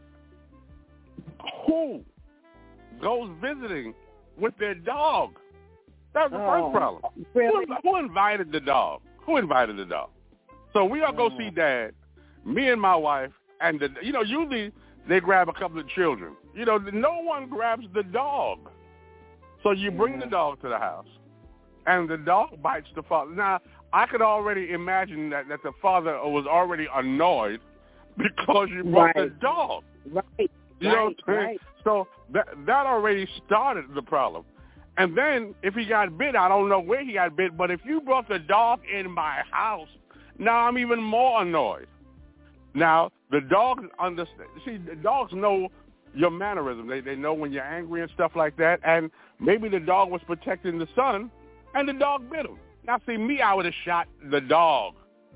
who goes visiting with their dog? That's the oh, first problem. Really? Who, who invited the dog? Who invited the dog? So we all go see Dad, me and my wife, and the, you know, usually they grab a couple of children. You know, no one grabs the dog. So you bring yeah. the dog to the house, and the dog bites the father. Now, I could already imagine that, that the father was already annoyed because you brought right. the dog. Right. You know right, what I'm saying? right. So that, that already started the problem. And then if he got bit, I don't know where he got bit, but if you brought the dog in my house, now I'm even more annoyed. Now, the dogs understand. See, the dogs know your mannerism. They they know when you're angry and stuff like that. And maybe the dog was protecting the son, and the dog bit him. Now, see, me, I would have shot the dog,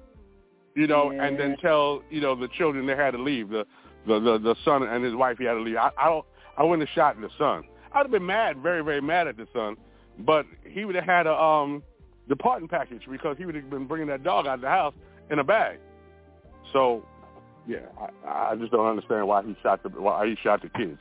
you know, yeah. and then tell, you know, the children they had to leave. The the, the, the son and his wife, he had to leave. I, I, don't, I wouldn't have shot the son. I would have been mad, very, very mad at the son. But he would have had a um, departing package because he would have been bringing that dog out of the house in a bag. So, yeah, I, I just don't understand why he shot the why he shot the kids.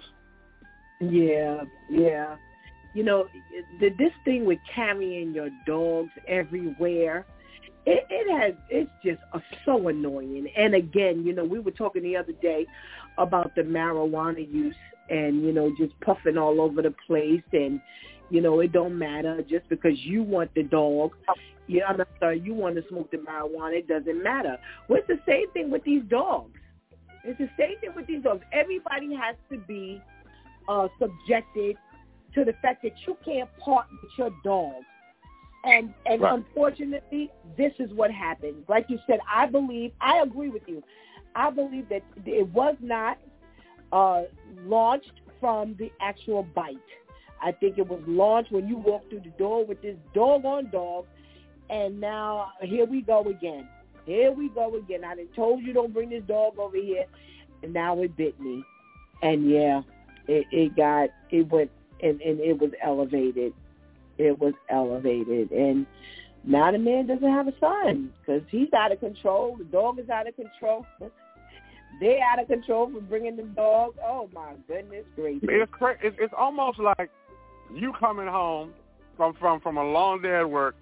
Yeah, yeah. You know, the, this thing with carrying your dogs everywhere, it, it has it's just uh, so annoying. And again, you know, we were talking the other day about the marijuana use and, you know, just puffing all over the place. And, you know, it don't matter just because you want the dog. You understand? You want to smoke the marijuana. It doesn't matter. Well, it's the same thing with these dogs. It's the same thing with these dogs. Everybody has to be uh, subjected to the fact that you can't part with your dog. And and right. unfortunately, this is what happened. Like you said, I believe, I agree with you. I believe that it was not uh, launched from the actual bite. I think it was launched when you walked through the door with this doggone dog, and now here we go again. Here we go again. I done told you don't bring this dog over here, and now it bit me. And yeah, it, it got, it went, and, and it was elevated. It was elevated. And now the man doesn't have a son because he's out of control. The dog is out of control. They're out of control for bringing the dog. Oh, my goodness gracious. It's, cra- it's, it's almost like you coming home from, from, from a long day at work,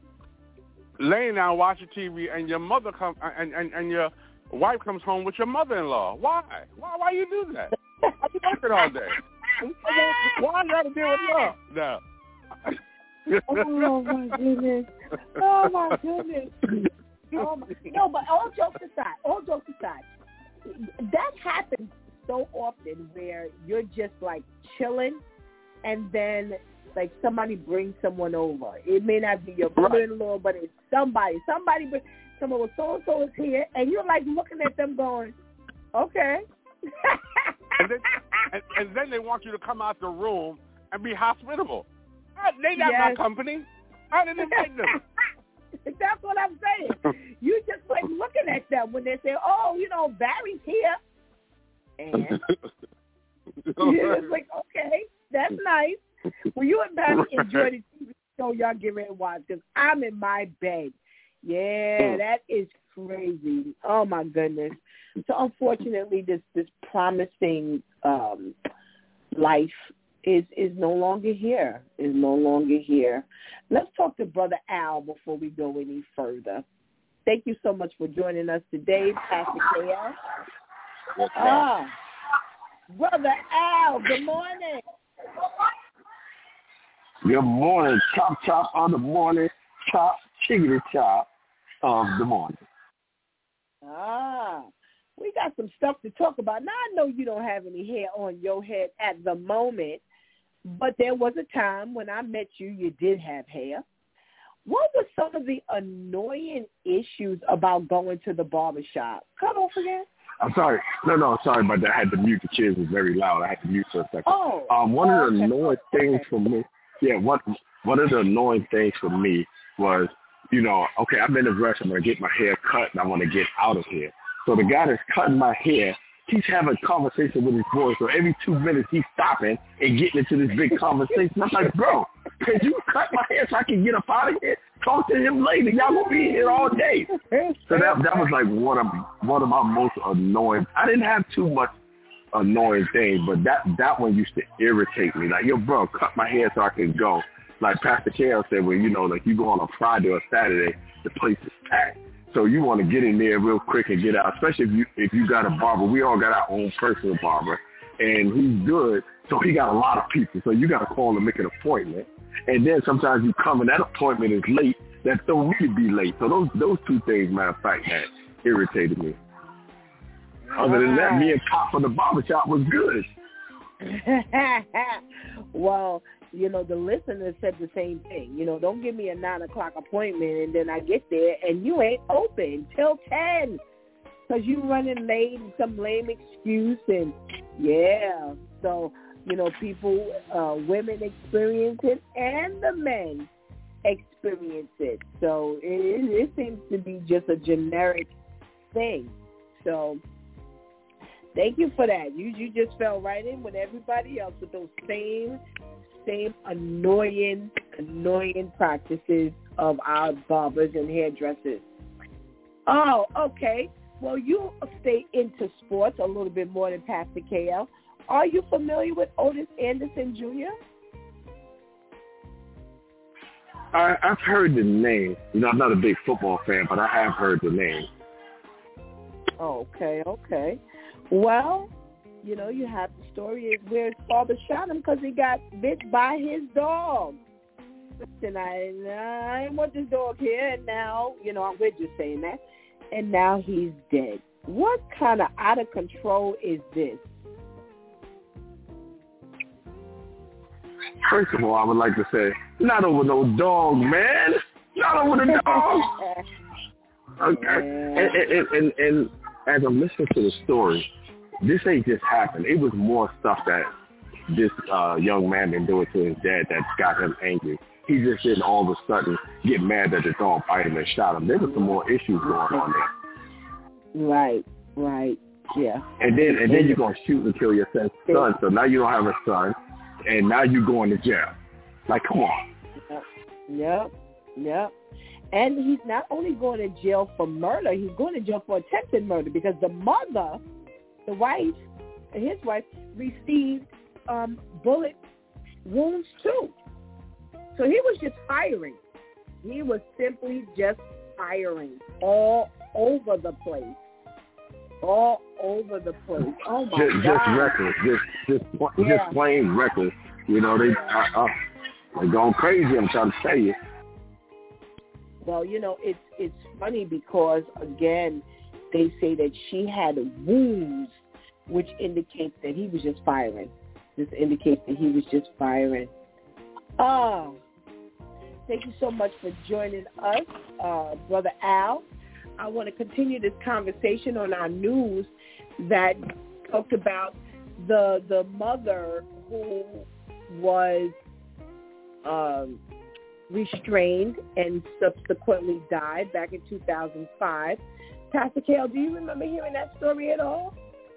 laying down watching T V, and your mother comes and, and, and your wife comes home with your mother-in-law. Why? Why? Why you do that? Why you working all day? Why you got to deal with love? No. Oh my goodness! Oh my goodness! Oh my, no, but all jokes aside, all jokes aside, that happens so often where you're just like chilling, and then like somebody brings someone over. It may not be your mother-in-law, but it's somebody. Somebody, bring, someone with so and so is here, and you're like looking at them, going, "Okay." and, then, and, and then they want you to come out the room and be hospitable. They got yes. my company. I didn't invite them. That's what I'm saying. You just like looking at them when they say, "Oh, you know, Barry's here," and you're just like, "Okay, that's nice." Well, you and Barry enjoy the T V show y'all get ready to watch because I'm in my bed. Yeah, that is crazy. Oh my goodness. So unfortunately, this this promising um, life is is no longer here. Is no longer here. Let's talk to Brother Al before we go any further. Thank you so much for joining us today, Pastor K L. Yes, ah, Brother Al, good morning. Good morning, chop chop of the morning, chop chickity chop of the morning. All Ah, we got some stuff to talk about. Now, I know you don't have any hair on your head at the moment, but there was a time when I met you, you did have hair. What were some of the annoying issues about going to the barbershop? Come on, forget. I'm sorry. No, no, sorry about that. I had to mute. The kids was very loud. I had to mute for a second. Oh. Um, one oh, of the okay. annoying things okay. for me, yeah, one, one of the annoying things for me was, you know, okay, I'm in the rush. I'm going to get my hair cut, and I want to get out of here. So the guy that's cutting my hair, he's having a conversation with his boy. So every two minutes, he's stopping and getting into this big conversation. I'm like, bro, can you cut my hair so I can get up out of here? Talk to him later. Y'all going to be here all day. So that that was like one of one of my most annoying. I didn't have too much annoying things, but that, that one used to irritate me. Like, yo, bro, cut my hair so I can go. Like Pastor Carol said, well, you know, like you go on a Friday or Saturday, the place is packed. So you want to get in there real quick and get out, especially if you if you got a barber. We all got our own personal barber, and he's good, so he got a lot of people. So you got to call and make an appointment. And then sometimes you come and that appointment is late. That don't need to be late. So those those two things, matter of fact, that irritated me. Other than that, me and Pop from the barbershop was good. Well, you know, the listener said the same thing. You know, don't give me a nine o'clock appointment and then I get there and you ain't open till ten because you running late and some lame excuse. And, yeah, so, you know, people, uh, women experience it and the men experience it. So it, it seems to be just a generic thing. So thank you for that. You you just fell right in with everybody else with those same same annoying, annoying practices of our barbers and hairdressers. Oh, okay. Well, you stay into sports a little bit more than Pastor K L. Are you familiar with Otis Anderson Junior? I, I've heard the name. You know, I'm not a big football fan, but I have heard the name. Okay, okay. Well, you know, you have the story where his father shot him because he got bit by his dog. And I, I didn't want this dog here, and now, you know, we're just saying that, and now he's dead. What kind of out of control is this? First of all, I would like to say, not over no dog, man. Not over the dog. Okay. And, and, and, and as I'm listening to the story, this ain't just happened. It was more stuff that this uh, young man been doing to his dad that got him angry. He just didn't all of a sudden get mad that the dog bite him and shot him. There was some more issues going on there. Right, right, yeah. And then and then you're going to shoot and kill your son. So now you don't have a son, and now you're going to jail. Like, come on. Yep, yep, yep. And he's not only going to jail for murder, he's going to jail for attempted murder because the mother, the wife, his wife, received um, bullet wounds too. So he was just firing. He was simply just firing all over the place. All over the place. Oh, my just, God. Just reckless. Just, just, yeah. just plain reckless. You know, they, uh, uh, they're going crazy, I'm trying to tell you. Well, you know, it's it's funny because, again, they say that she had wounds, which indicates that he was just firing. This indicates that he was just firing. Oh, thank you so much for joining us, uh, Brother Al. I want to continue this conversation on our news that talked about the the mother who was um, restrained and subsequently died back in two thousand five. Pastor Kale, do you remember hearing that story at all?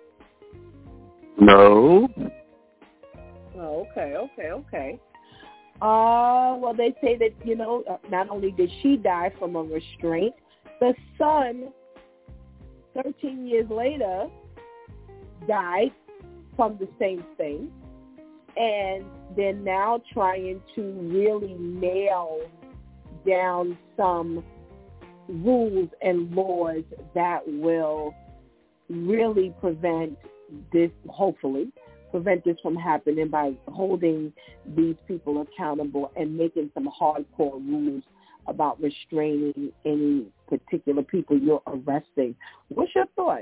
No. Oh, okay, okay, okay. Uh, well, they say that, you know, uh, not only did she die from a restraint, the son, thirteen years later, died from the same thing. And they're now trying to really nail down some rules and laws that will really prevent this, hopefully, prevent this from happening by holding these people accountable and making some hardcore rules about restraining any particular people you're arresting. What's your thought?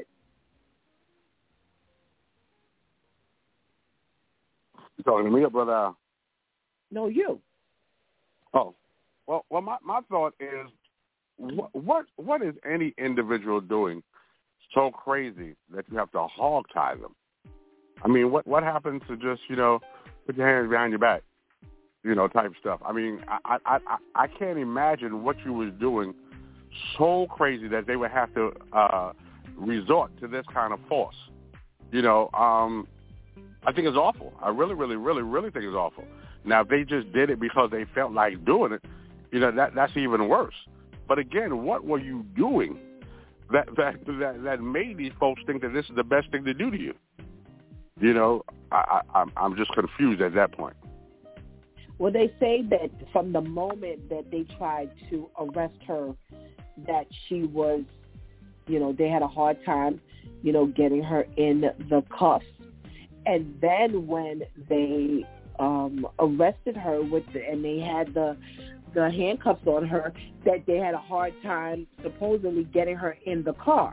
You talking to me or Brother Al? No, you. Oh, well, well, my, my thought is, what, what what is any individual doing so crazy that you have to hog tie them? I mean, what what happens to just, you know, put your hands behind your back, you know, type stuff? I mean, I I I, I can't imagine what you was doing so crazy that they would have to uh, resort to this kind of force. You know, um, I think it's awful. I really, really, really, really think it's awful. Now, if they just did it because they felt like doing it, you know, that that's even worse. But again, what were you doing that that that, that made these folks think that this is the best thing to do to you? You know, I, I, I'm I'm just confused at that point. Well, they say that from the moment that they tried to arrest her, that she was, you know, they had a hard time, you know, getting her in the cuffs. And then when they um, arrested her with the, and they had the the handcuffs on her, that they had a hard time supposedly getting her in the car.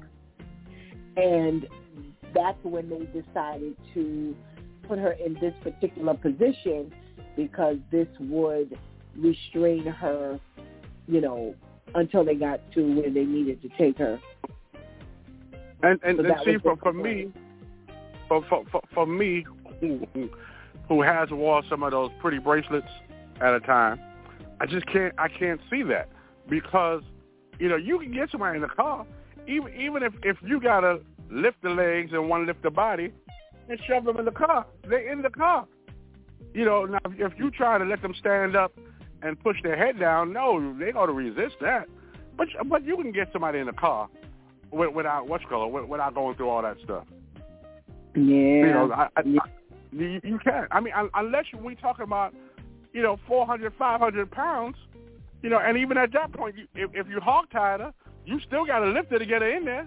And that's when they decided to put her in this particular position, because this would restrain her, you know, until they got to where they needed to take her. And and, So and that see, was for, the for plan. me, for, for for for me, who, who who has worn some of those pretty bracelets at a time, I just can't I can't see that, because, you know, you can get somebody in the car, even even if if you gotta lift the legs and one lift the body and shove them in the car, they're in the car. You know, now if you try to let them stand up and push their head down, no, they're going to resist that. But but you can get somebody in the car without what's called without going through all that stuff. Yeah. You know, I, I, yeah. I, you, you can't. I mean, unless we talk about, you know, four hundred, five hundred pounds, you know, and even at that point, you, if, if you hog-tied her, you still got to lift her to get her in there.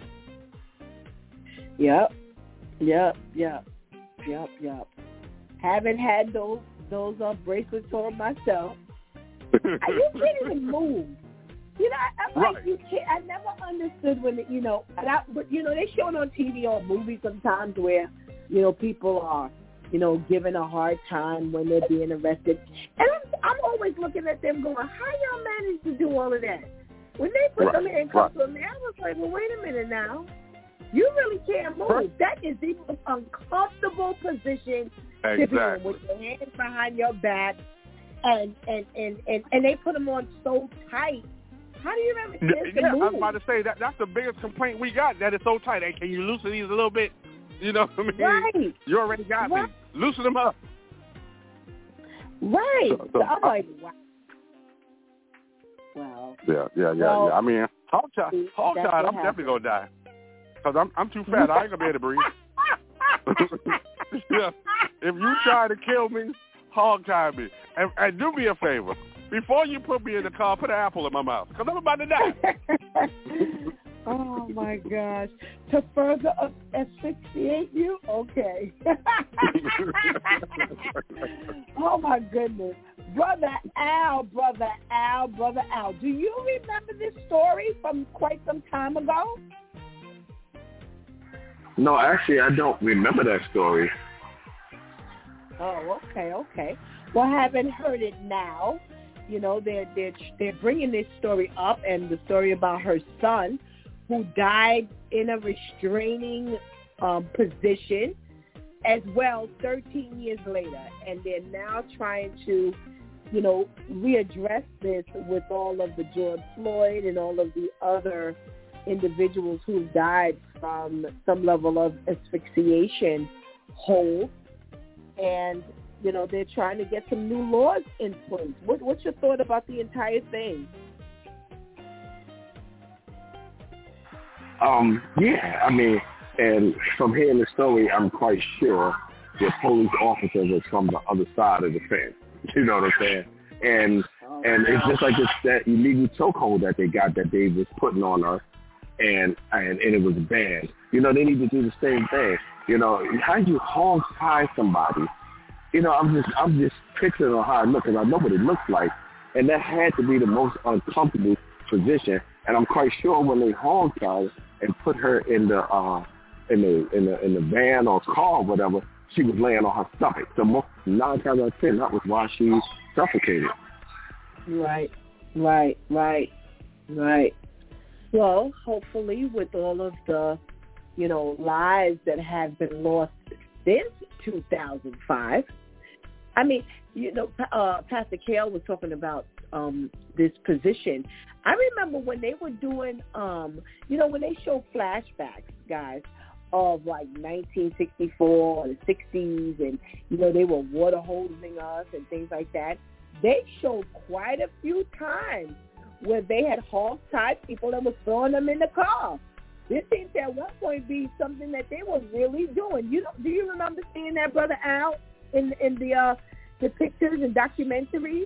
Yep, yep, yep, yep, yep. Haven't had those those uh, bracelets on myself. I, you can't even move. You know, I, I'm right. like, you can't. I never understood when, it, you know, and I, but you know, they show it on T V or movies sometimes where, you know, people are, you know, given a hard time when they're being arrested, and I'm, I'm always looking at them going, how y'all manage to do all of that? When they put right. them in cuffs right. on me, I was like, well, wait a minute now. You really can't move. Right. That is the most uncomfortable position Exactly. to be in, with your hands behind your back, and and, and, and and they put them on so tight. How do you ever chance Yeah, to move? I was about to say, that that's the biggest complaint we got, that it's so tight. Hey, can you loosen these a little bit? You know what I mean? Right. You already got right. me. Loosen them up. Right. So, So so I'm I, like, wow. Wow. Yeah, yeah, yeah, well, yeah. I mean, hog tied, hog tied, I'm definitely going to die. Because I'm, I'm too fat. I ain't going to be able to breathe. Yeah. If you try to kill me, hog tie me. And, and do me a favor. Before you put me in the car, put an apple in my mouth. Because I'm about to die. Oh, my gosh. To further asphyxiate you? Okay. Oh, my goodness. Brother Al, Brother Al, Brother Al, do you remember this story from quite some time ago? No, actually, I don't remember that story. Oh, okay, okay. Well, having heard it now, you know, they're, they're, they're bringing this story up, and the story about her son who died in a restraining um, position as well thirteen years later. And they're now trying to, you know, readdress this with all of the George Floyd and all of the other individuals who died from some level of asphyxiation hold. And, you know, they're trying to get some new laws in place. What, what's your thought about the entire thing? Um, yeah, I mean, and from hearing the story, I'm quite sure the police officers are from the other side of the fence. You know what I'm saying? And Oh, and wow. it's just like it's that illegal chokehold that they got that they was putting on her, and and, and it was banned. You know, they need to do the same thing. You know, how you hog tie somebody? You know, I'm just I'm just picturing on how it looks, and I know what it looks like. And that had to be the most uncomfortable position. And I'm quite sure when they hog tied and put her in the uh, in the in the in the van or car or whatever, she was laying on her stomach. So most, nine times out of ten, that was why she suffocated. Right, right, right, right. Well, hopefully, with all of the, you know, lives that have been lost since two thousand five. I mean, you know, uh, Pastor Kale was talking about um, this position. I remember when they were doing, um, you know, when they show flashbacks, guys, of like nineteen sixty-four or the sixties, and, you know, they were water hosing us and things like that. They showed quite a few times where they had hog-tied people and was throwing them in the car. This seemed to at one point be something that they were really doing. You know, do you remember seeing that, Brother Al, in in the uh, the pictures and documentaries?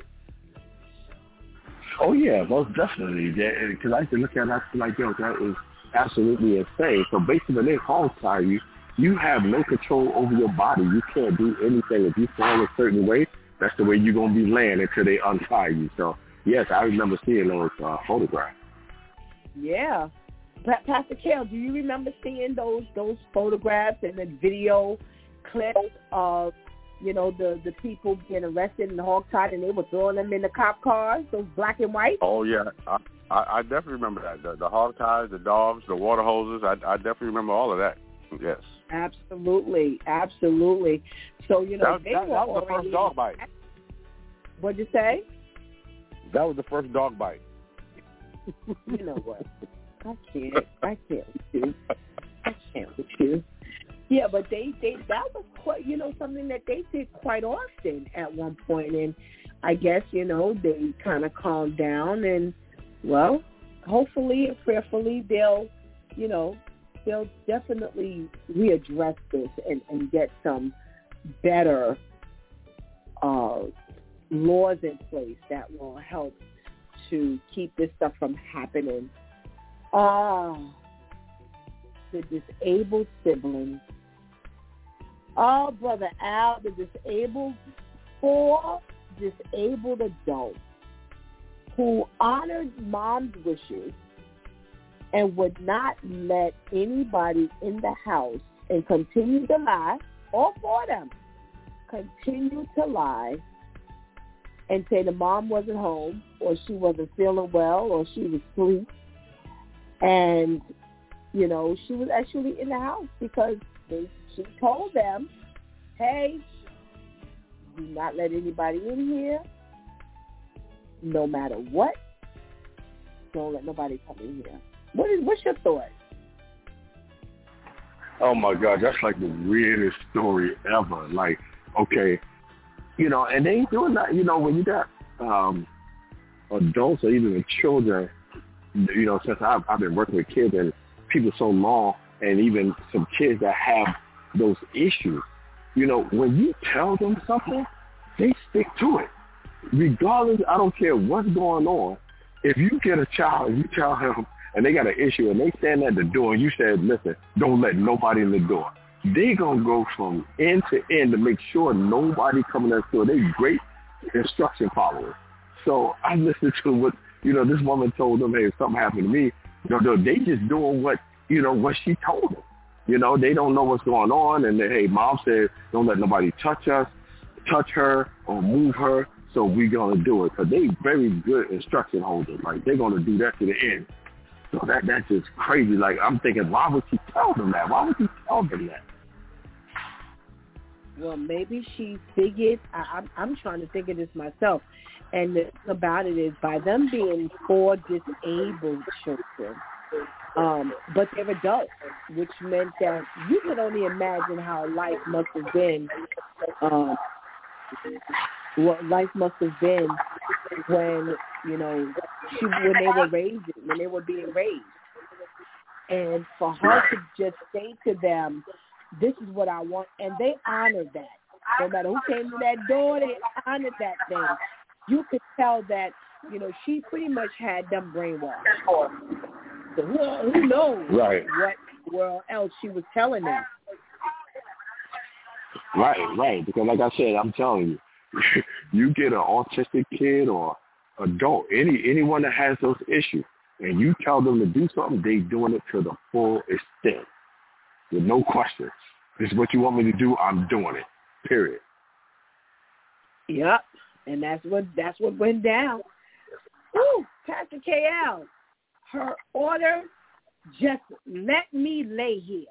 Oh yeah, most definitely. Because I used to look at it, I feel like, yo, that is absolutely insane. So basically, when they hog tie you, you have no control over your body. You can't do anything. If you fall a certain way, that's the way you're gonna be laying until they untie you. So yes, I remember seeing those uh, photographs. Yeah. Pastor Kale, do you remember seeing those those photographs and the video clips of, you know, the, the people being arrested and hogtied and they were throwing them in the cop cars, those black and white? Oh, yeah. I, I, I definitely remember that. The, the hog ties, the dogs, the water hoses. I, I definitely remember all of that. Yes. Absolutely. Absolutely. So, you know, that, they that, were that was already... the first dog bite. What'd you say? That was the first dog bite. You know what? I can't. I can't with you. I can't with you. Yeah, but they, they that was quite, you know, something that they did quite often at one point, and I guess, you know, they kind of calmed down, and well, hopefully and prayerfully they'll, you know, they'll definitely readdress this and, and get some better uh, laws in place that will help to keep this stuff from happening. Ah, the disabled siblings. Oh, Brother Al, the disabled, four disabled adults who honored mom's wishes and would not let anybody in the house and continue to lie, all four of them, continue to lie and say the mom wasn't home or she wasn't feeling well or she was asleep. And, you know, she was actually in the house because they, she told them, hey, do not let anybody in here. No matter what, don't let nobody come in here. What is, what's your thought? Oh, my God, that's like the weirdest story ever. Like, okay, you know, and they ain't doing that. You know, when you got um, adults or even the children, you know, since I've, I've been working with kids and people so long, and even some kids that have those issues, you know, when you tell them something, they stick to it. Regardless, I don't care what's going on. If you get a child and you tell him, and they got an issue, and they stand at the door, and you said, listen, don't let nobody in the door, they're going to go from end to end to make sure nobody coming in the store. They're great instruction followers. So I listened to what, you know, this woman told them, hey, if something happened to me, no, no, they just doing what, you know, what she told them. You know, they don't know what's going on. And, they, hey, mom said, don't let nobody touch us, touch her or move her. So we're going to do it. Because they very good instruction holders. Like, they're going to do that to the end. So that that's just crazy. Like, I'm thinking, why would she tell them that? Why would she tell them that? Well, maybe she figured, I, I'm, I'm trying to think of this myself. And the thing about it is, by them being four disabled children, um, but they're adults, which meant that you could only imagine how life must have been, um, what life must have been when, you know, she, when they were raised, when they were being raised. And for her to just say to them, this is what I want, and they honored that. No matter who came to that door, they honored that thing. You could tell that, you know, she pretty much had them brainwashed. So who, who knows right. what world else she was telling them. Right, right. Because like I said, I'm telling you, you get an autistic kid or adult, any anyone that has those issues, and you tell them to do something, they doing it to the full extent, with no question. This is what you want me to do. I'm doing it. Period. Yep, and that's what that's what went down. Ooh, Pastor K L, her order, just let me lay here.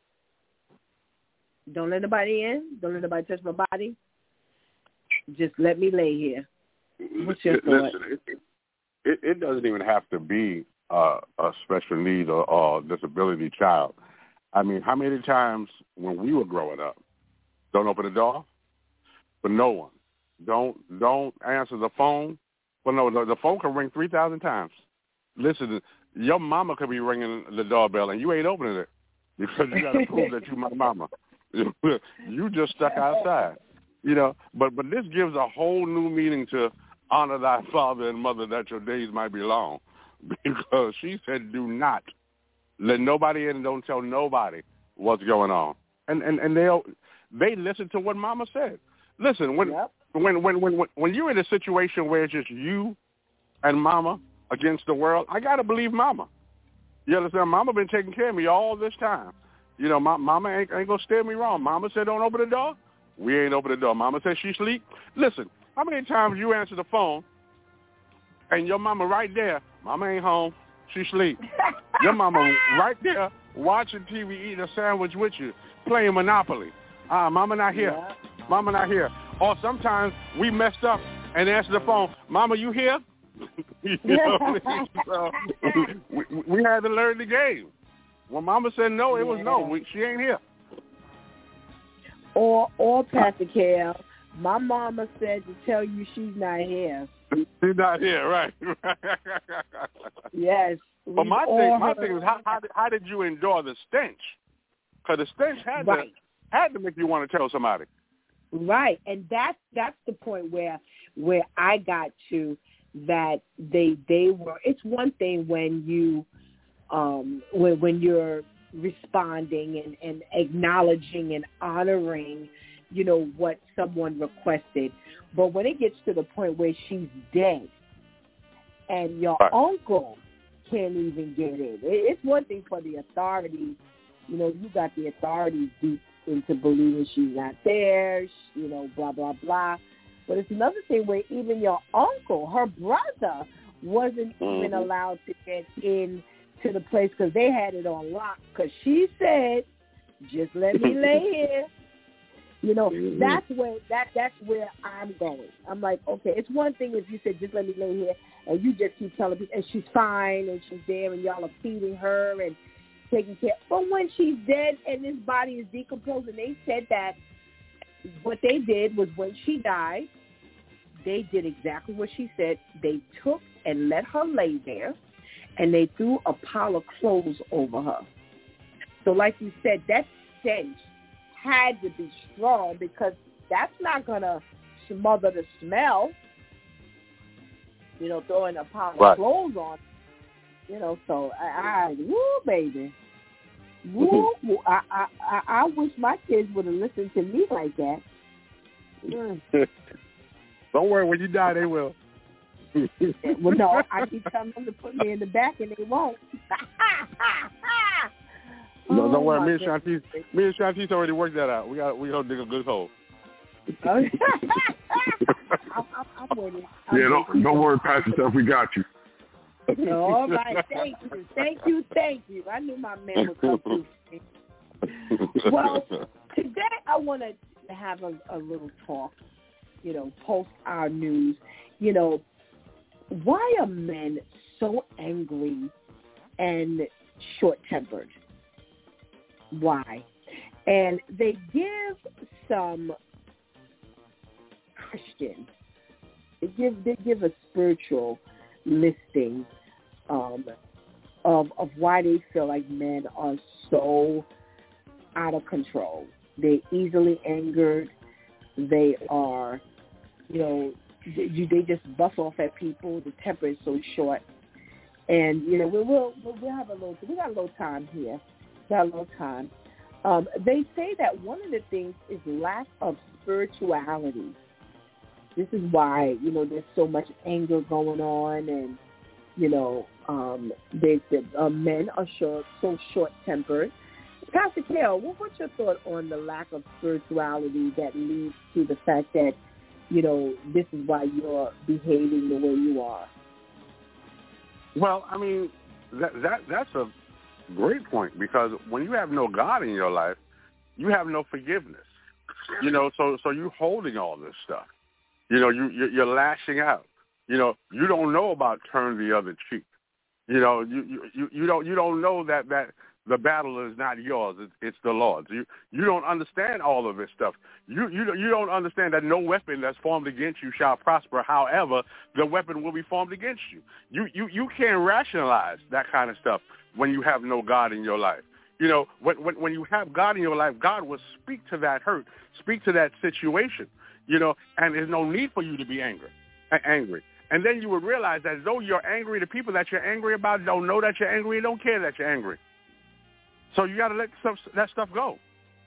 Don't let nobody in. Don't let nobody touch my body. Just let me lay here. What's your thought? Listen, it, it, it doesn't even have to be uh, a special need or, or disability child. I mean, how many times when we were growing up, don't open the door for no one. Don't don't answer the phone. Well, no, the, the phone can ring three thousand times. Listen, your mama could be ringing the doorbell and you ain't opening it because you got to prove that you my mama. You just stuck outside, you know. But but this gives a whole new meaning to honor thy father and mother that your days might be long, because she said, do not let nobody in and don't tell nobody what's going on. And and and they they listen to what mama said. Listen, when yep. when, when when when you're in a situation where it's just you and mama against the world, I gotta believe mama. You understand? Mama been taking care of me all this time. You know, my, mama ain't, ain't gonna steer me wrong. Mama said don't open the door. We ain't open the door. Mama said she sleep. Listen, how many times you answer the phone and your mama right there, mama ain't home, she sleep. Your mama right there watching T V, eating a sandwich with you, playing Monopoly. Ah, uh, mama not here. Yeah. Mama not here. Or sometimes we messed up and answer the phone. Mama, you here? You know, so we, we had to learn the game. When mama said no, it was no. We, she ain't here. Or, or Pastor Cal, my mama said to tell you she's not here. She's not here, right? Yes. But my thing, my thing is, how, how, did, how did you endure the stench? Because the stench had right. to had to make you want to tell somebody. Right, and that's that's the point where where I got to, that they they were. It's one thing when you um, when when you're responding and, and acknowledging and honoring, you know, what someone requested, but when it gets to the point where she's dead and your right. uncle can't even get in. It's one thing for the authorities. You know, you got the authorities deep into believing she's not there, you know, blah, blah, blah. But it's another thing where even your uncle, her brother, wasn't mm-hmm. even allowed to get in to the place because they had it on lock, because she said, just let me lay here. You know, mm-hmm. that's where that that's where I'm going. I'm like, okay, it's one thing if you said, just let me lay here, and you just keep telling people, and she's fine, and she's there, and y'all are feeding her and taking care. But when she's dead and this body is decomposing, they said that what they did was when she died, they did exactly what she said. They took and let her lay there, and they threw a pile of clothes over her. So like you said, that stench had to be strong, because that's not going to smother the smell, you know, throwing a pile of right. clothes on. You know, so I, I woo, baby. Woo, woo. I, I, I, I wish my kids would have listened to me like that. Mm. Don't worry, when you die, they will. Well, no, I keep telling them to put me in the back, and they won't. No, oh, don't worry. Me and Shantice, me and Shantice already worked that out. We got, we gonna dig a good hole. I'm, I'm, I'm with it. I'm yeah, don't, don't worry, Pastor Stuff. We got you. All right, thank you, thank you, thank you. I knew my man would come through. Well, today I want to have a, a little talk, you know, post our news. You know, why are men so angry and short-tempered? Why? And they give some Christian, they give they give a spiritual listing um, of of why they feel like men are so out of control. They're easily angered. They are, you know, they, they just bust off at people. The temper is so short. And, you know, we will we'll, we'll have a little, we got a little time here. We got a little time. Um, they say that one of the things is lack of spirituality. This is why, you know, there's so much anger going on, and, you know, um, they, the uh, men are short, so short-tempered. Pastor Kale, what, what's your thought on the lack of spirituality that leads to the fact that, you know, this is why you're behaving the way you are? Well, I mean, that that that's a great point, because when you have no God in your life, you have no forgiveness. You know, so so you're holding all this stuff. You know, you you're lashing out. You know, you don't know about turn the other cheek. You know, you you you don't you don't know that that the battle is not yours; it's, it's the Lord's. You you don't understand all of this stuff. You you you don't understand that no weapon that's formed against you shall prosper. However, the weapon will be formed against you. You you you can't rationalize that kind of stuff when you have no God in your life. You know, when when when you have God in your life, God will speak to that hurt, speak to that situation. You know, and there's no need for you to be angry, angry. And then you would realize that though you're angry, the people that you're angry about don't know that you're angry and don't care that you're angry. So you got to let stuff, that stuff go.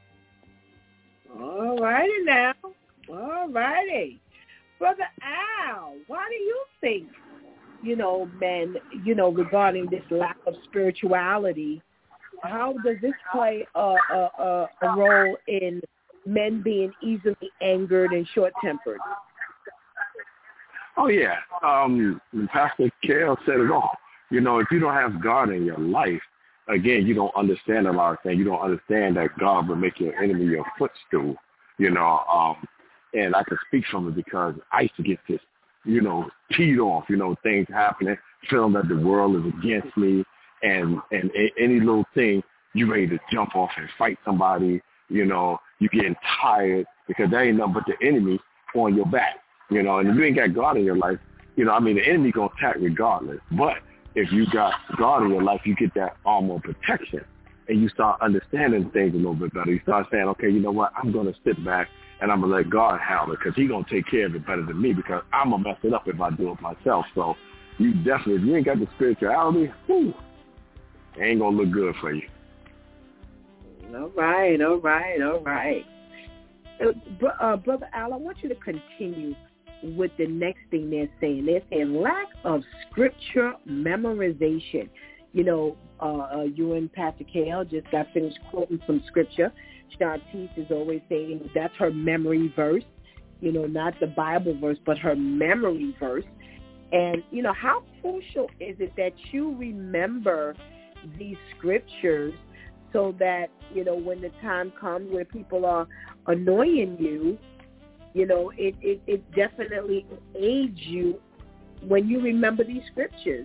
All righty now. All righty. Brother Al, why do you think, you know, men, you know, regarding this lack of spirituality, how does this play a, a, a, a role in men being easily angered and short-tempered? Oh, yeah. Um, Pastor Kale said it all. You know, if you don't have God in your life, again, you don't understand a lot of things. You don't understand that God will make your enemy your footstool, you know. Um, and I can speak from it because I used to get this, you know, teed off, you know, things happening, feeling that the world is against me. And, and any little thing, you ready to jump off and fight somebody. You know, you getting tired because there ain't nothing but the enemy on your back, you know. And if you ain't got God in your life, you know, I mean, the enemy going to attack regardless. But if you got God in your life, you get that armor of protection, and you start understanding things a little bit better. You start saying, okay, you know what, I'm going to sit back and I'm going to let God handle it because he's going to take care of it better than me because I'm going to mess it up if I do it myself. So you definitely, if you ain't got the spirituality, whew, it ain't going to look good for you. All right, all right, all right. Uh, uh, Brother Al, I want you to continue with the next thing they're saying. They're saying lack of scripture memorization. You know, uh, uh, you and Pastor Kale just got finished quoting some scripture. Shantice is always saying that's her memory verse, you know, not the Bible verse, but her memory verse. And, you know, how crucial is it that you remember these scriptures so that, you know, when the time comes where people are annoying you, you know, it, it, it definitely aids you when you remember these scriptures.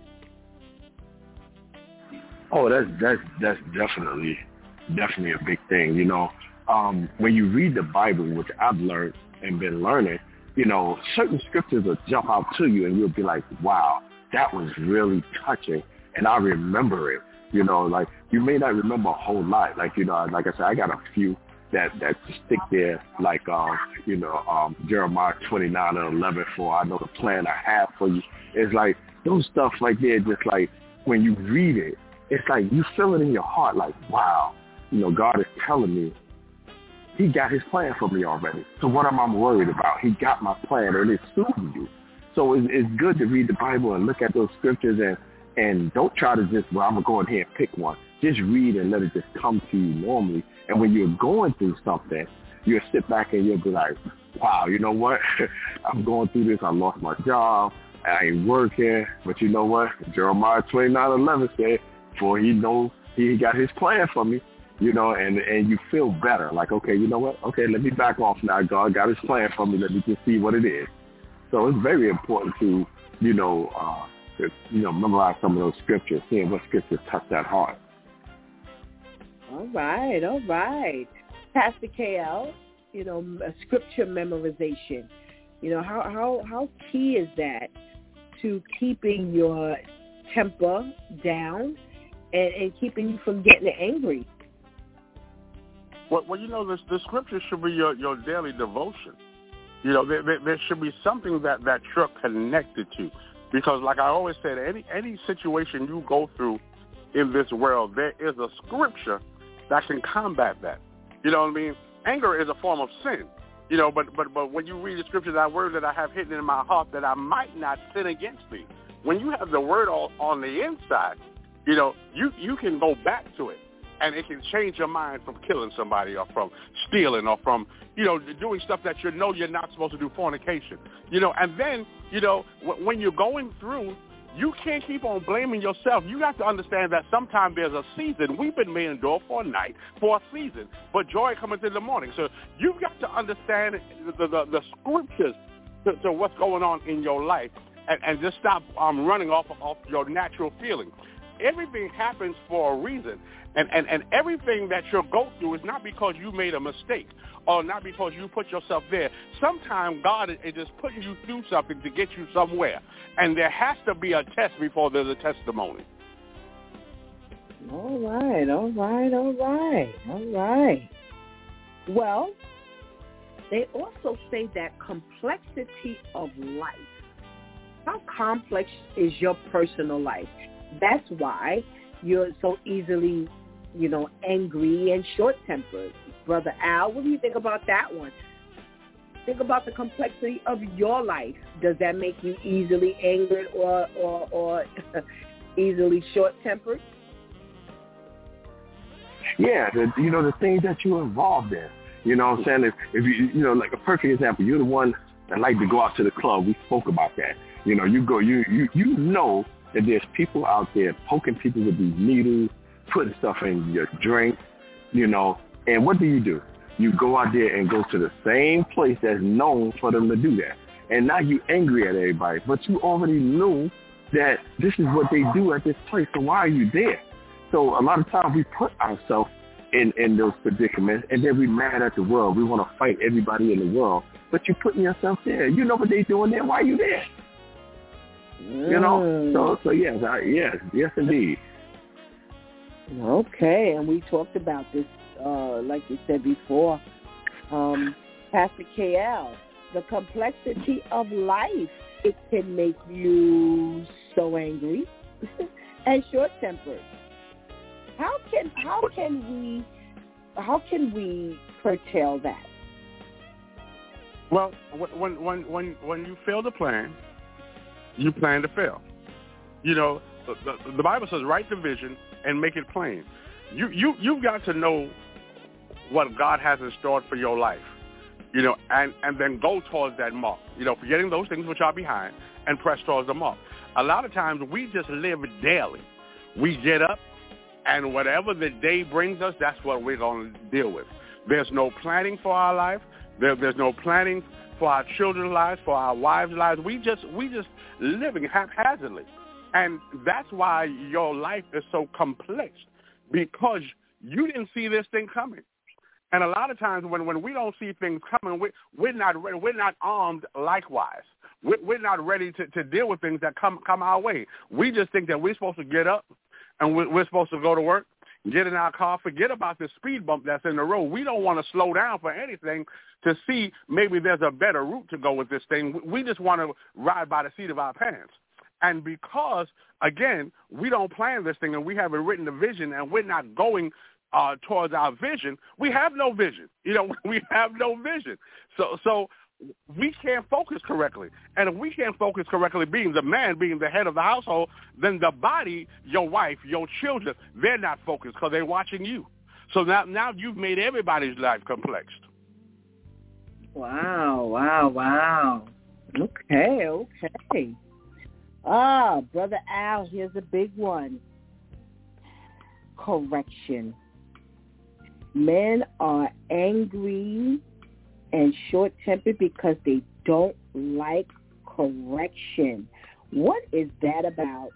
Oh, that's that's that's definitely definitely a big thing. You know, um, when you read the Bible, which I've learned and been learning, you know, certain scriptures will jump out to you, and you'll be like, "Wow, that was really touching," and I remember it. You know, like you may not remember a whole lot. Like you know, like I said, I got a few that that stick there, like um, you know, um, Jeremiah twenty-nine and eleven. For I know the plan I have for you. It's like those stuff right there. Just like when you read it, it's like you feel it in your heart. Like wow, you know, God is telling me He got His plan for me already. So what am I worried about? He got my plan, and it's suiting you. So it's, it's good to read the Bible and look at those scriptures and and don't try to just well, I'm gonna go in here and pick one. Just read and let it just come to you normally. And when you're going through something, you'll sit back and you'll be like, wow, you know what? I'm going through this. I lost my job. I ain't working. But you know what? Jeremiah twenty-nine eleven said, for he knows he got his plan for me, you know, and, and you feel better. Like, okay, you know what? Okay, let me back off now. God got his plan for me. Let me just see what it is. So it's very important to, you know, uh, to, you know, memorize some of those scriptures, seeing what scriptures touch that heart. All right, all right. Pastor K L, you know, scripture memorization. You know, how, how, how key is that to keeping your temper down and, and keeping you from getting angry? Well, well you know, the, the scripture should be your, your daily devotion. You know, there, there, there should be something that, that you're connected to. Because like I always said, any any situation you go through in this world, there is a scripture that can combat that. You know what I mean? Anger is a form of sin. You know, but, but, but when you read the scriptures, that word that I have hidden in my heart that I might not sin against thee. When you have the word all on the inside, you know, you, you can go back to it, and it can change your mind from killing somebody or from stealing or from, you know, doing stuff that you know you're not supposed to do, fornication. You know, and then, you know, w- when you're going through, you can't keep on blaming yourself. You got to understand that sometimes there's a season. We've been made endure for a night, for a season, but joy cometh in the morning. So you've got to understand the, the, the scriptures to, to what's going on in your life, and, and just stop um, running off, off your natural feeling. Everything happens for a reason, and, and, and everything that you'll go through is not because you made a mistake or not because you put yourself there. Sometimes God is just putting you through something to get you somewhere, and there has to be a test before there's a testimony. All right, all right, all right, all right. Well, they also say that complexity of life. How complex is your personal life? That's why you're so easily, you know, angry and short-tempered. Brother Al, what do you think about that one? Think about the complexity of your life. Does that make you easily angered or or, or easily short-tempered? Yeah, the, you know, the things that you're involved in. You know what I'm saying? If, if you, you know, like a perfect example, you're the one that like to go out to the club. We spoke about that. You know, you go, you, you, you know that there's people out there poking people with these needles, putting stuff in your drink, you know, and what do you do? You go out there and go to the same place that's known for them to do that. And now you angry at everybody, but you already knew that this is what they do at this place, so why are you there? So a lot of times we put ourselves in, in those predicaments, and then we mad at the world. We want to fight everybody in the world, but you're putting yourself there. You know what they doing there. Why are you there? Mm. You know? So, so yes, I, yes, yes, indeed. Okay, and we talked about this, uh, like you said before, um, Pastor K L, the complexity of life. It can make you so angry and short-tempered. How can how can we how can we curtail that? Well, when when when when you fail to plan, you plan to fail. You know, the, the, the Bible says, write the vision and make it plain. You you you've got to know what God has in store for your life. You know, and, and then go towards that mark. You know, forgetting those things which are behind and press towards the mark. A lot of times we just live daily. We get up, and whatever the day brings us, that's what we're going to deal with. There's no planning for our life. There, there's no planning for our children's lives, for our wives' lives. We just we just living haphazardly. And that's why your life is so complex, because you didn't see this thing coming. And a lot of times when, when we don't see things coming, we, we're not ready, we're not armed likewise. We're, we're not ready to, to deal with things that come come our way. We just think that we're supposed to get up and we're, we're supposed to go to work, get in our car, forget about the speed bump that's in the road. We don't want to slow down for anything to see maybe there's a better route to go with this thing. We just want to ride by the seat of our pants. And because, again, we don't plan this thing and we haven't written the vision and we're not going uh, towards our vision, we have no vision. You know, we have no vision. So so we can't focus correctly. And if we can't focus correctly, being the man, being the head of the household, then the body, your wife, your children, they're not focused because they're watching you. So now, now you've made everybody's life complex. Wow, wow, wow. Okay, okay. Ah, Brother Al, here's a big one. Correction. Men are angry and short-tempered because they don't like correction. What is that about?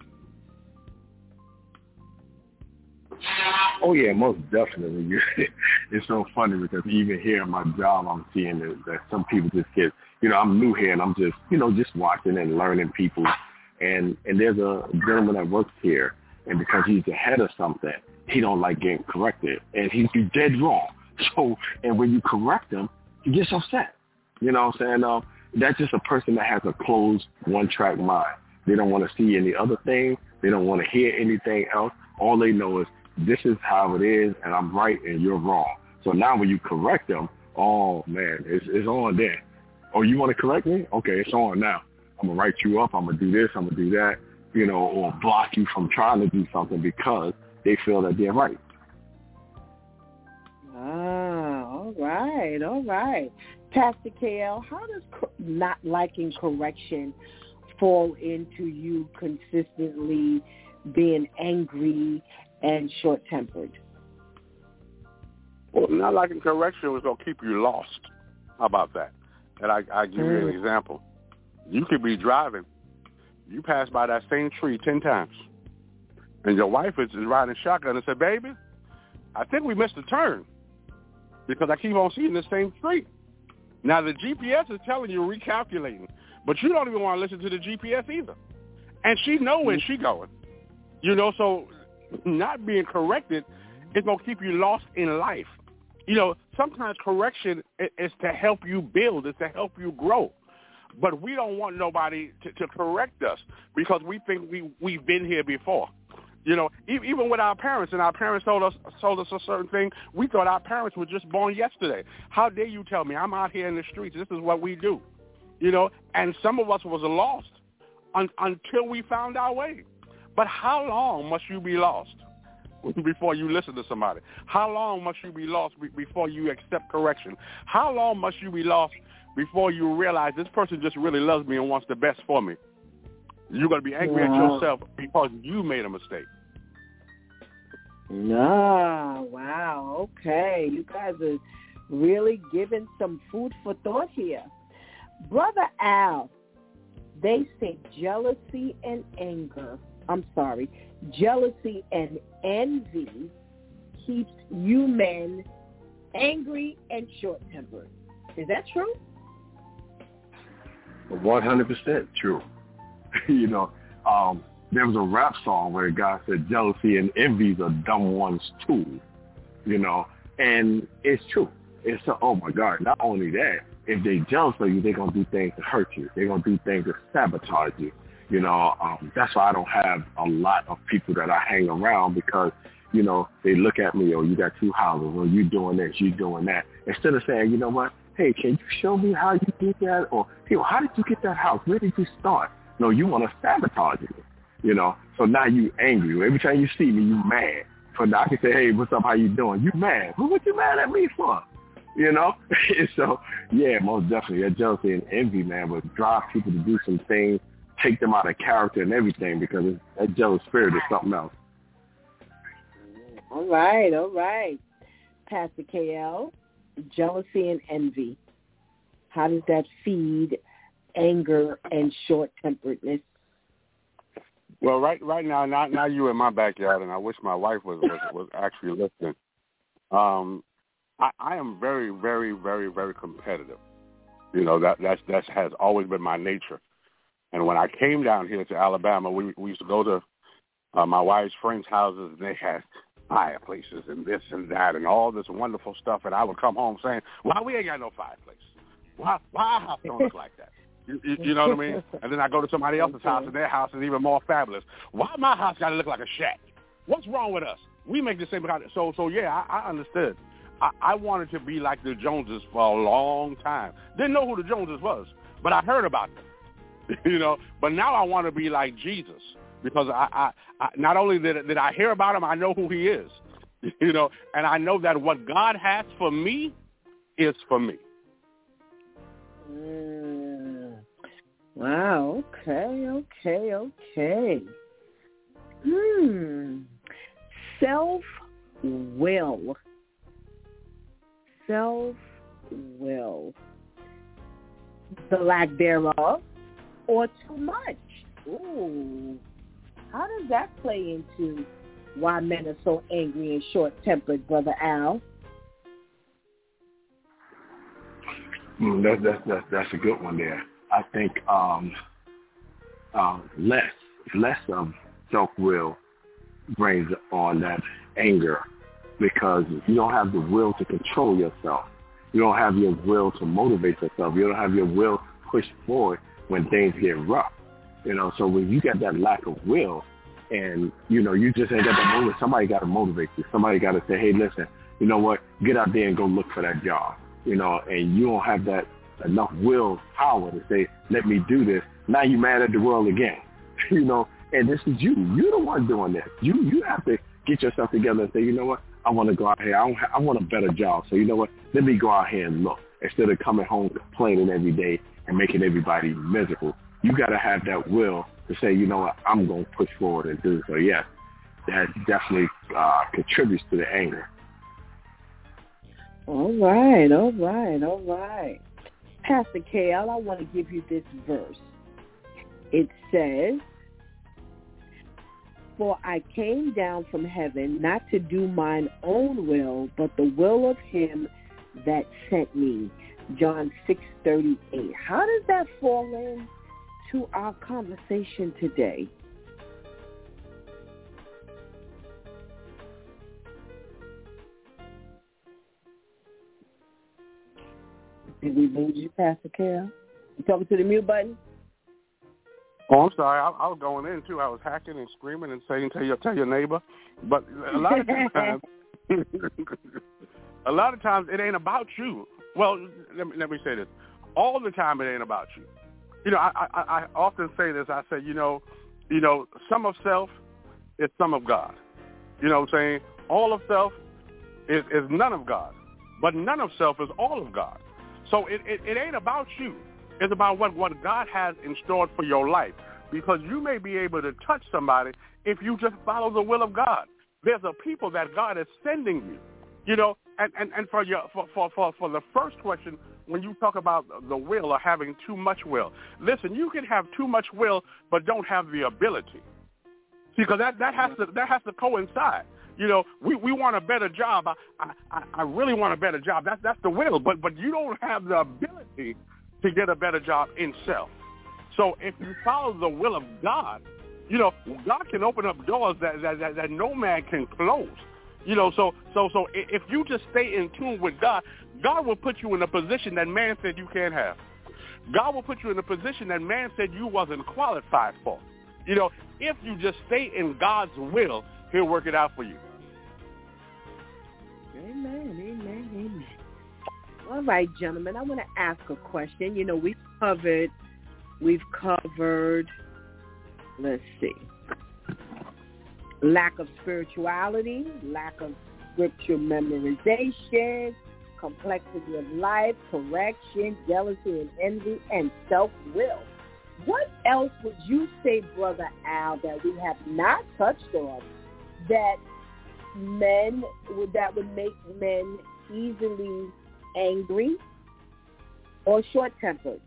Oh, yeah, most definitely. It's so funny because even here at my job, I'm seeing that, that some people just get, you know, I'm new here and I'm just, you know, just watching and learning people. And, and there's a gentleman that works here, and because he's the head of something, he don't like getting corrected. And he's dead wrong. So, and when you correct him, he gets upset. You know what I'm saying? Uh, that's just a person that has a closed, one-track mind. They don't want to see any other thing. They don't want to hear anything else. All they know is this is how it is, and I'm right and you're wrong. So now when you correct them, Oh, man, it's, it's on there. Oh, you want to correct me? Okay, it's on now. I'm going to write you up. I'm going to do this. I'm going to do that, you know, or block you from trying to do something because they feel that they're right. Ah, all right, all right. Pastor K L, how does co- not liking correction fall into you consistently being angry and short-tempered? Well, not liking correction was going to keep you lost. How about that? And I, I give you an example. You could be driving. You pass by that same tree ten times. And your wife is riding shotgun and said, baby, I think we missed a turn because I keep on seeing the same tree. Now, the G P S is telling you recalculating, but you don't even want to listen to the G P S either. And she know where she's going. You know, so not being corrected is going to keep you lost in life. You know, sometimes correction is to help you build, is to help you grow. But we don't want nobody to, to correct us because we think we, we've been here before. You know, even with our parents, and our parents told us told us a certain thing, we thought our parents were just born yesterday. How dare you tell me? I'm out here in the streets. This is what we do. You know, and some of us was lost un, until we found our way. But how long must you be lost before you listen to somebody? How long must you be lost be, before you accept correction? How long must you be lost before you realize this person just really loves me and wants the best for me? You're going to be angry wow. at yourself because you made a mistake. No, wow, okay. You guys are really giving some food for thought here. Brother Al, they say jealousy and anger, I'm sorry, jealousy and envy keeps you men angry and short-tempered. Is that true? one hundred percent true. You know, um, there was a rap song where a guy said jealousy and envy are dumb ones too, you know, and it's true. It's a, oh, my God, not only that, if they're jealous of you, they're going to do things to hurt you. They're going to do things to sabotage you. You know, um, that's why I don't have a lot of people that I hang around because, you know, they look at me, oh, you got two houses, or you doing this, you doing that. Instead of saying, you know what, hey, can you show me how you did that? Or, hey, well, how did you get that house? Where did you start? No, you want to sabotage me, you know. So now you angry. Every time you see me, you mad. So now I can say, hey, what's up? How you doing? You mad. Well, what you mad at me for? You know? So, yeah, most definitely. That jealousy and envy, man, would drive people to do some things, take them out of character and everything because it's, that jealous spirit is something else. All right, all right. Pastor K L, jealousy and envy. How does that feed anger and short-temperedness? Well, right right now, now, now you in my backyard, and I wish my wife was was, was actually listening. Um, I, I am very, very, very, very competitive. You know, that that's that has always been my nature. And when I came down here to Alabama, we we used to go to uh, my wife's friends' houses, and they had fireplaces and this and that and all this wonderful stuff. And I would come home saying, "Why we ain't got no fireplace? Why why our house don't look like that?" You, you, you know what I mean? And then I go to somebody else's okay. house, and their house is even more fabulous. Why my house got to look like a shack? What's wrong with us? We make the same kind of... So, so yeah, I, I understood. I, I wanted to be like the Joneses for a long time. Didn't know who the Joneses was, but I heard about them. You know, but now I want to be like Jesus because I, I, I not only did, did I hear about him, I know who he is. You know, and I know that what God has for me is for me. Mm. Wow, okay, okay, okay. Hmm. Self-will. Self-will. The lack thereof or too much. Ooh. How does that play into why men are so angry and short-tempered, Brother Al? Mm, that, that, that, that's a good one there. I think um, uh, less less of self-will brings on that anger because you don't have the will to control yourself. You don't have your will to motivate yourself. You don't have your will to push forward when things get rough. You know, so when you got that lack of will and, you know, you just ain't got that motive, somebody got to motivate you. Somebody got to say, hey, listen, you know what, get out there and go look for that job. you know, and you don't have that enough will power to say, let me do this. Now you're mad at the world again, you know, and this is you. You're the one doing this. You you have to get yourself together and say, you know what, I want to go out here. I, don't ha- I want a better job. So you know what, let me go out here and look instead of coming home complaining every day and making everybody miserable. You got to have that will to say, you know what, I'm going to push forward and do so. Yeah, that definitely uh, contributes to the anger. All right, all right, all right. Pastor K L, I want to give you this verse. It says, for I came down from heaven not to do mine own will, but the will of him that sent me. John six thirty-eight. How does that fall in to our conversation today? Did we lose you, Pastor Carol? You talking to the mute button? Oh, I'm sorry. I, I was going in too. I was hacking and screaming and saying, "Tell your tell your neighbor." But a lot of times, a lot of times it ain't about you. Well, let me let me say this. All the time it ain't about you. You know, I, I, I often say this. I say, you know, you know, some of self is some of God. You know what I'm saying? All of self is, is none of God. But none of self is all of God. So it, it, it ain't about you. It's about what, what God has in store for your life. Because you may be able to touch somebody if you just follow the will of God. There's a people that God is sending you. You know, and, and, and for, your, for, for, for, for the first question, when you talk about the will or having too much will, listen, you can have too much will but don't have the ability. See, because that, that, has to, that has to coincide. You know, we, we want a better job. I, I, I really want a better job. That's, that's the will. But, but you don't have the ability to get a better job in self. So if you follow the will of God, you know, God can open up doors that, that, that, that no man can close. You know, so so so if you just stay in tune with God, God will put you in a position that man said you can't have. God will put you in a position that man said you wasn't qualified for. You know, if you just stay in God's will, he'll work it out for you. Amen, amen, amen. All right, gentlemen, I want to ask a question. You know, we've covered, we've covered, let's see, lack of spirituality, lack of scripture memorization, complexity of life, correction, jealousy and envy, and self-will. What else would you say, Brother Al, that we have not touched on that men would that would make men easily angry or short-tempered?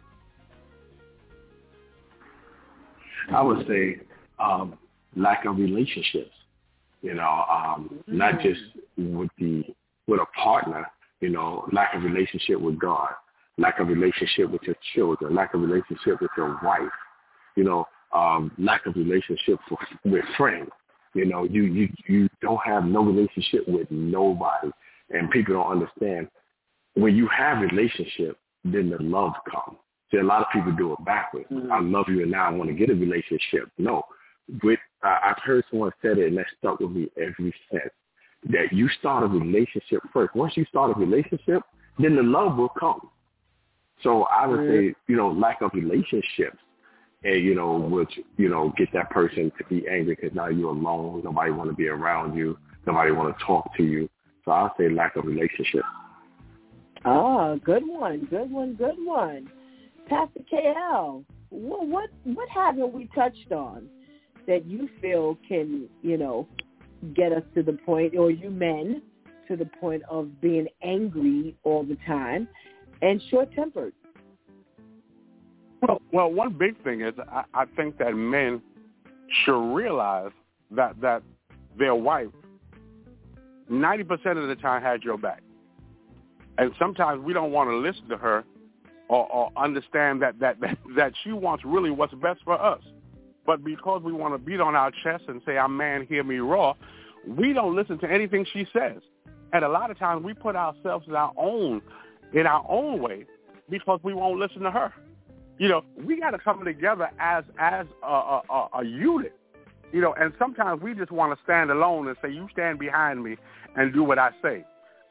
I would say um, lack of relationships. You know, um, mm. not just with the with a partner. You know, lack of relationship with God, lack of relationship with your children, lack of relationship with your wife. You know, um, lack of relationship for, with friends. You know, you, you you don't have no relationship with nobody, and people don't understand. When you have relationship, then the love comes. See, a lot of people do it backwards. Mm-hmm. I love you, and now I want to get a relationship. No, with uh, I've heard someone said it, and that stuck with me every since. That you start a relationship first. Once you start a relationship, then the love will come. So I would mm-hmm. say, you know, lack of relationships. And, you know, would, you know, get that person to be angry because now you're alone. Nobody want to be around you. Nobody want to talk to you. So I'll say lack of relationship. Oh, good one, good one, good one. Pastor K L, what, what, what haven't we touched on that you feel can, you know, get us to the point, or you men, to the point of being angry all the time and short-tempered? Well, well, one big thing is I, I think that men should realize that, that their wife ninety percent of the time had your back. And sometimes we don't want to listen to her or, or understand that, that, that, that she wants really what's best for us. But because we want to beat on our chest and say, I'm man, hear me raw, we don't listen to anything she says. And a lot of times we put ourselves in our own, in our own way because we won't listen to her. You know, we got to come together as as a, a, a unit, you know, and sometimes we just want to stand alone and say, you stand behind me and do what I say.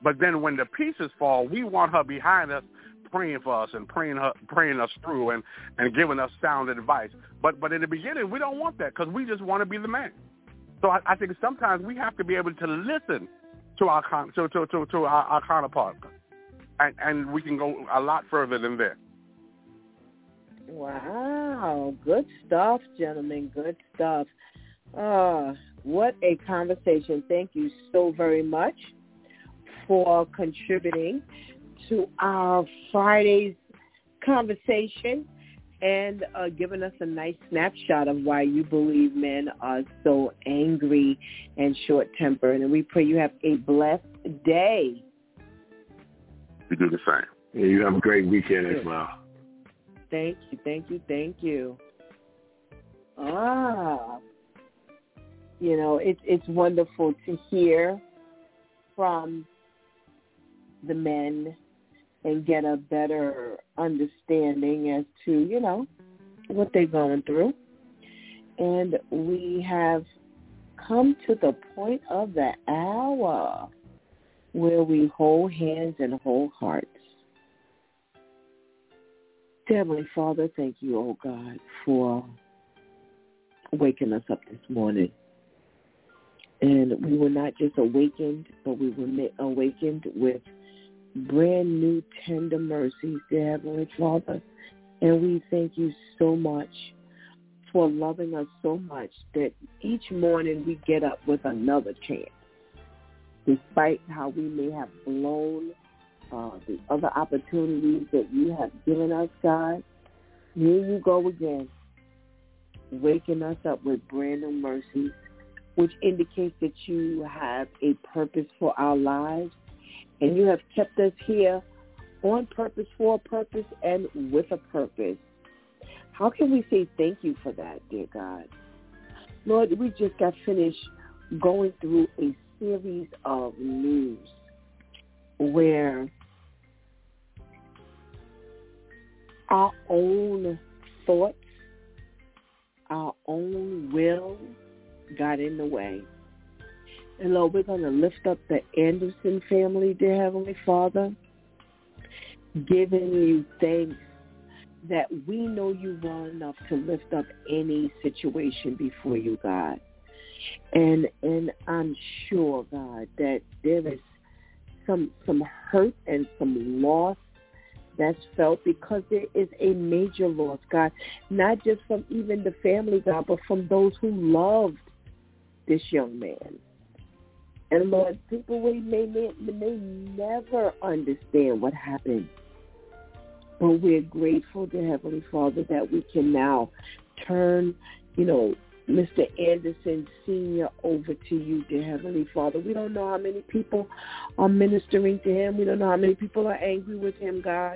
But then when the pieces fall, we want her behind us praying for us and praying her, praying us through and, and giving us sound advice. But but in the beginning, we don't want that because we just want to be the man. So I, I think sometimes we have to be able to listen to our con- to, to, to, to our, our counterpart, and, and we can go a lot further than that. Wow, good stuff, gentlemen, good stuff. Uh, what a conversation. Thank you so very much for contributing to our Friday's conversation and uh, giving us a nice snapshot of why you believe men are so angry and short-tempered. And we pray you have a blessed day. We do the same. Yeah, you have a great weekend as well. Thank you, thank you, thank you. Ah, you know, it's it's wonderful to hear from the men and get a better understanding as to, you know, what they're going through. And we have come to the point of the hour where we hold hands and hold hearts. Heavenly Father, thank you, oh God, for waking us up this morning. And we were not just awakened, but we were awakened with brand new tender mercies, dear Heavenly Father. And we thank you so much for loving us so much that each morning we get up with another chance. Despite how we may have blown uh, the other opportunities that you have given us, God, here you go again, waking us up with brand new mercies, which indicates that you have a purpose for our lives. And you have kept us here on purpose, for a purpose, and with a purpose. How can we say thank you for that, dear God? Lord, we just got finished going through a series of news where our own thoughts, our own will got in the way. And Lord, we're going to lift up the Anderson family, dear Heavenly Father, giving you thanks that we know you well enough to lift up any situation before you, God. And and I'm sure, God, that there is some some hurt and some loss that's felt because there is a major loss, God, not just from even the family, God, but from those who loved this young man. And Lord, people may, may, may never understand what happened. But we're grateful to Heavenly Father that we can now turn, you know, Mister Anderson Senior over to you, dear Heavenly Father. We don't know how many people are ministering to him. We don't know how many people are angry with him, God.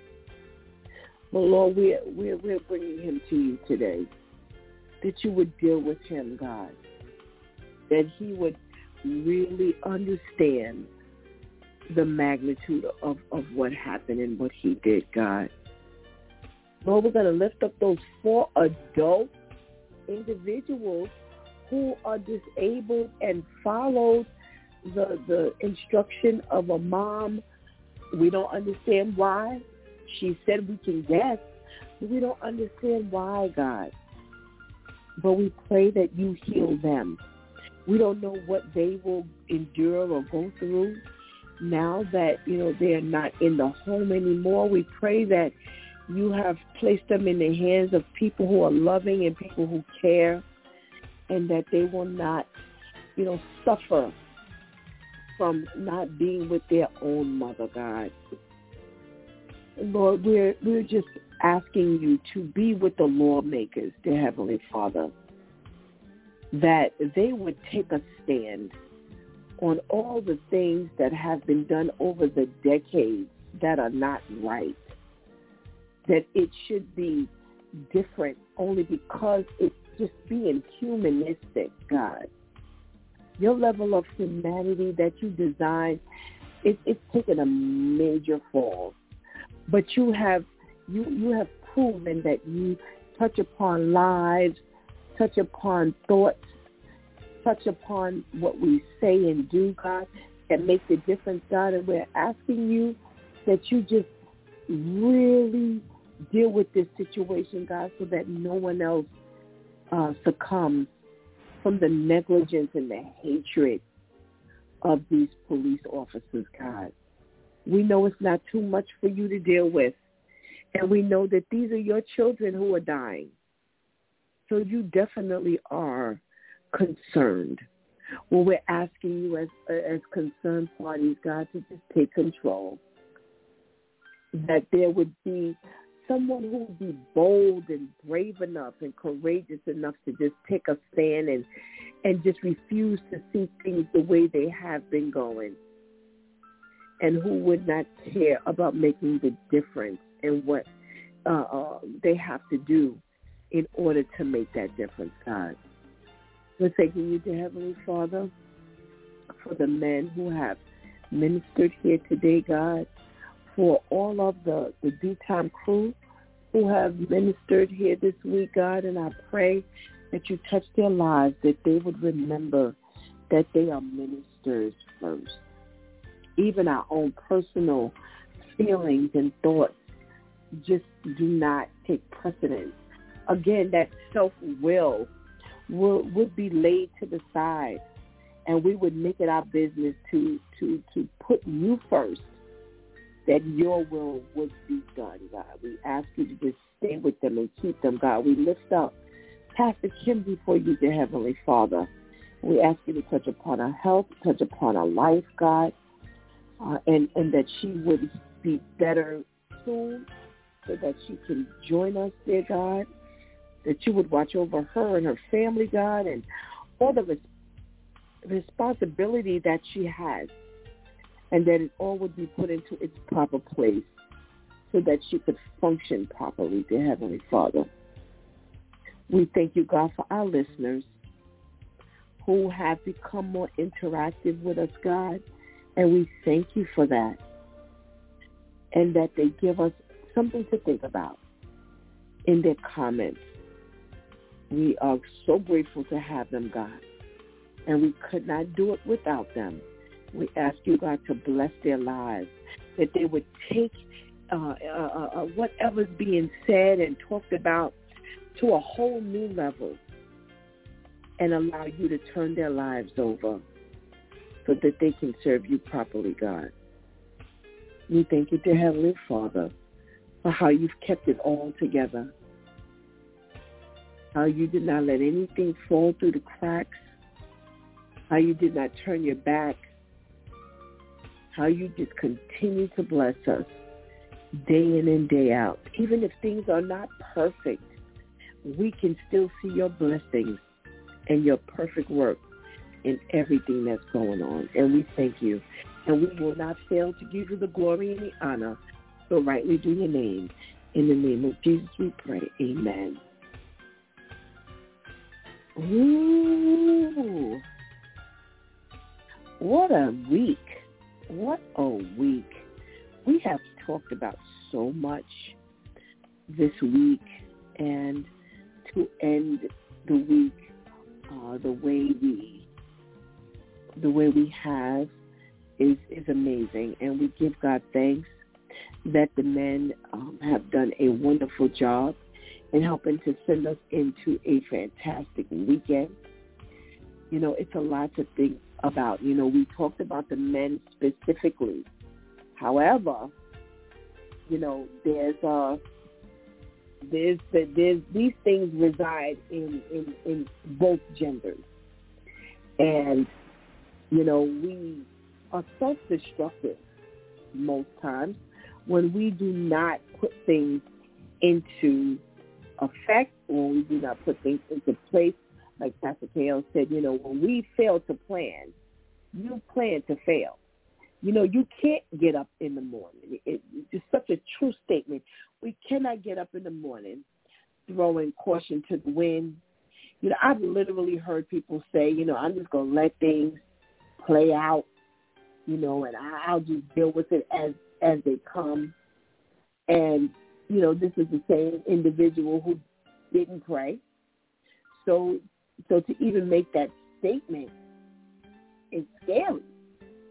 But Lord, we're, we're, we're bringing him to you today, that you would deal with him, God, that he would really understand the magnitude of, of what happened and what he did, God. Lord, we're going to lift up those four adult individuals who are disabled and followed the the instruction of a mom. We don't understand why. She said we can guess, but we don't understand why, God. But we pray that you heal them. We don't know what they will endure or go through now that, you know, they're not in the home anymore. We pray that you have placed them in the hands of people who are loving and people who care, and that they will not, you know, suffer from not being with their own mother, God. Lord, we're, we're just asking you to be with the lawmakers, dear Heavenly Father, that they would take a stand on all the things that have been done over the decades that are not right, that it should be different only because it's just being humanistic, God. Your level of humanity that you designed, it, it's taken a major fall. But you have you, you have proven that you touch upon lives, touch upon thoughts, touch upon what we say and do, God, that make the difference, God, and we're asking you that you just really deal with this situation, God, so that no one else uh, succumbs from the negligence and the hatred of these police officers, God. We know it's not too much for you to deal with, and we know that these are your children who are dying. So you definitely are concerned. Well, we're asking you as as concerned parties, God, to just take control. That there would be someone who would be bold and brave enough and courageous enough to just take a stand and, and just refuse to see things the way they have been going. And who would not care about making the difference in what uh, uh, they have to do in order to make that difference, God. We're thanking you, dear Heavenly Father, for the men who have ministered here today, God, for all of the, the Due Time crew who have ministered here this week, God, and I pray that you touch their lives, that they would remember that they are ministers first. Even our own personal feelings and thoughts just do not take precedence. Again, that self-will will, would be laid to the side, and we would make it our business to, to, to put you first, that your will would be done, God. We ask you to just stay with them and keep them, God. We lift up Pastor Kim before you, dear Heavenly Father. We ask you to touch upon her health, touch upon her life, God. Uh, and, and that she would be better soon so that she can join us, dear God, that you would watch over her and her family, God, and all the res- responsibility that she has, and that it all would be put into its proper place so that she could function properly, dear Heavenly Father. We thank you, God, for our listeners who have become more interactive with us, God. And we thank you for that, and that they give us something to think about in their comments. We are so grateful to have them, God, and we could not do it without them. We ask you, God, to bless their lives, that they would take uh, uh, uh, whatever's being said and talked about to a whole new level and allow you to turn their lives over, so that they can serve you properly, God. We thank you, dear Heavenly Father, for how you've kept it all together, how you did not let anything fall through the cracks, how you did not turn your back, how you just continue to bless us day in and day out. Even if things are not perfect, we can still see your blessings and your perfect work in everything that's going on. And we thank you. And we will not fail to give you the glory and the honor. So rightly do your name. In the name of Jesus we pray. Amen. Ooh. What a week. What a week. We have talked about so much this week, and to end the week uh, the way we the way we have is, is amazing. And we give God thanks that the men um, have done a wonderful job in helping to send us into a fantastic weekend. You know, it's a lot to think about. You know, we talked about the men specifically. However, you know, there's uh, there's there's these things reside in, in, in both genders. And you know, we are self-destructive most times when we do not put things into effect, or we do not put things into place. Like Pastor K L said, you know, when we fail to plan, you plan to fail. You know, you can't get up in the morning. It, it's such a true statement. We cannot get up in the morning throwing caution to the wind. You know, I've literally heard people say, you know, I'm just going to let things play out, you know, and I'll just deal with it as, as they come. And, you know, this is the same individual who didn't pray. So, so to even make that statement is scary.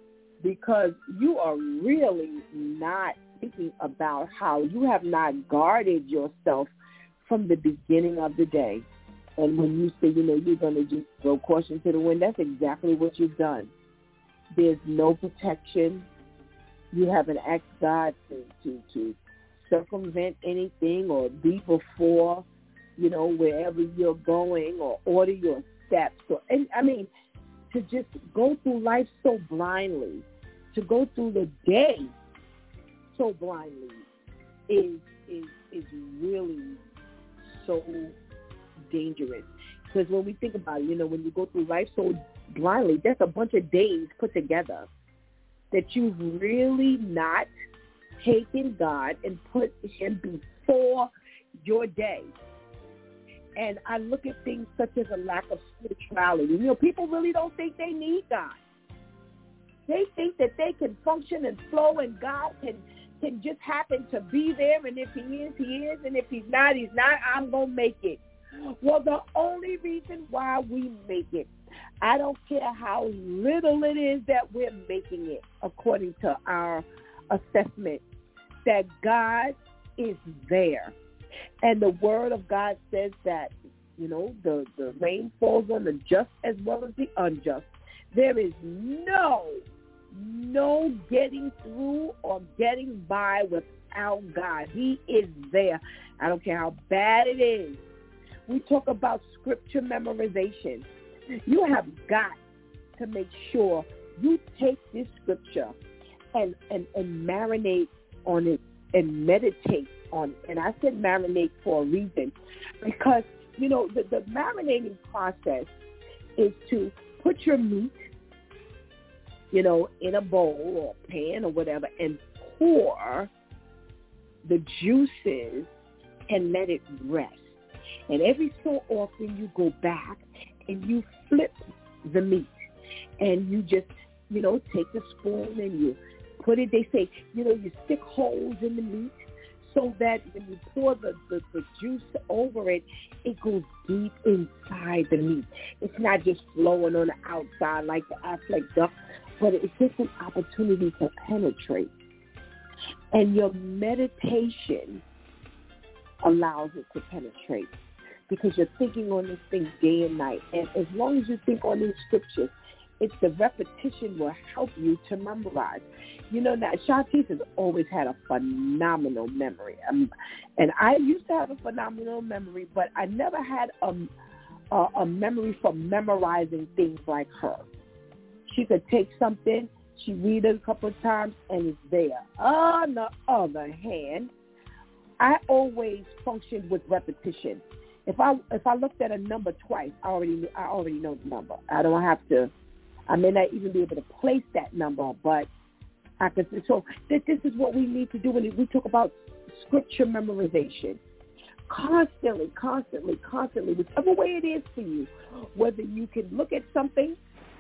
because you are really not thinking about how you have not guarded yourself from the beginning of the day. And when you say, you know, you're going to just throw caution to the wind, that's exactly what you've done. There's no protection. You haven't asked God to, to, to circumvent anything or be before, you know, wherever you're going or order your steps. Or, and, I mean, to just go through life so blindly, to go through the day so blindly is is is really so dangerous. Because when we think about it, you know, when you go through life so blindly, that's a bunch of days put together that you've really not taken God and put him before your day. And I look at things such as a lack of spirituality. You know, people really don't think they need God. They think that they can function and flow and God can, can just happen to be there. And if he is, he is. And if he's not, he's not. I'm going to make it. Well, the only reason why we make it, I don't care how little it is that we're making it, according to our assessment, that God is there. And the word of God says that, you know, the, the rain falls on the just as well as the unjust. There is no, no getting through or getting by without God. He is there. I don't care how bad it is. We talk about scripture memorization. You have got to make sure you take this scripture and, and, and marinate on it and meditate on it. And I said marinate for a reason because, you know, the, the marinating process is to put your meat, you know, in a bowl or pan or whatever and pour the juices and let it rest. And every so often you go back and you flip the meat and you just, you know, take the spoon and you put it, they say, you know, you stick holes in the meat so that when you pour the, the, the juice over it, it goes deep inside the meat. It's not just flowing on the outside like the Aflac duck, but it gives an opportunity to penetrate. And your meditation allows it to penetrate because you're thinking on this thing day and night. And as long as you think on these scriptures, it's the repetition will help you to memorize. You know, now, Shantice has always had a phenomenal memory. Um, and I used to have a phenomenal memory, but I never had a, a, a memory for memorizing things like her. She could take something, she read it a couple of times, and it's there. On the other hand, I always functioned with repetition. If I if I looked at a number twice, I already I already know the number. I don't have to. I may not even be able to place that number, but I could. So this, this is what we need to do when we talk about scripture memorization. Constantly, constantly, constantly, whichever way it is for you, whether you can look at something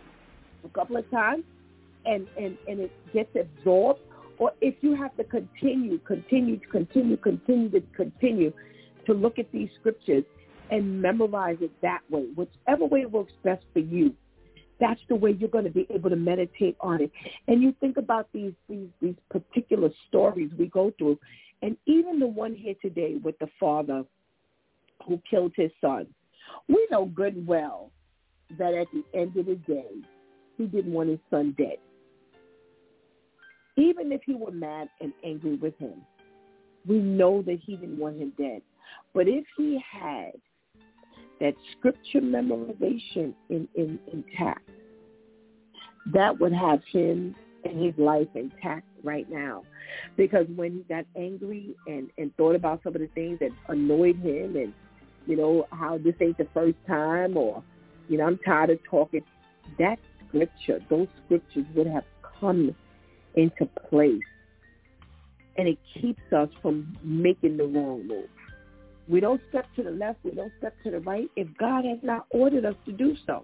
a couple of times and, and, and it gets absorbed, or if you have to continue, continue, continue, continue to continue to look at these scriptures and memorize it that way, whichever way works best for you. That's the way you're going to be able to meditate on it. And you think about these, these, these particular stories we go through, and even the one here today with the father who killed his son. We know good and well that at the end of the day, he didn't want his son dead. Even if he were mad and angry with him, we know that he didn't want him dead. But if he had that scripture memorization in, in, intact, that would have him and his life intact right now. Because when he got angry and, and thought about some of the things that annoyed him and, you know, how this ain't the first time or, you know, I'm tired of talking, that scripture, those scriptures would have come into place. And it keeps us from making the wrong move. We don't step to the left. We don't step to the right if God has not ordered us to do so.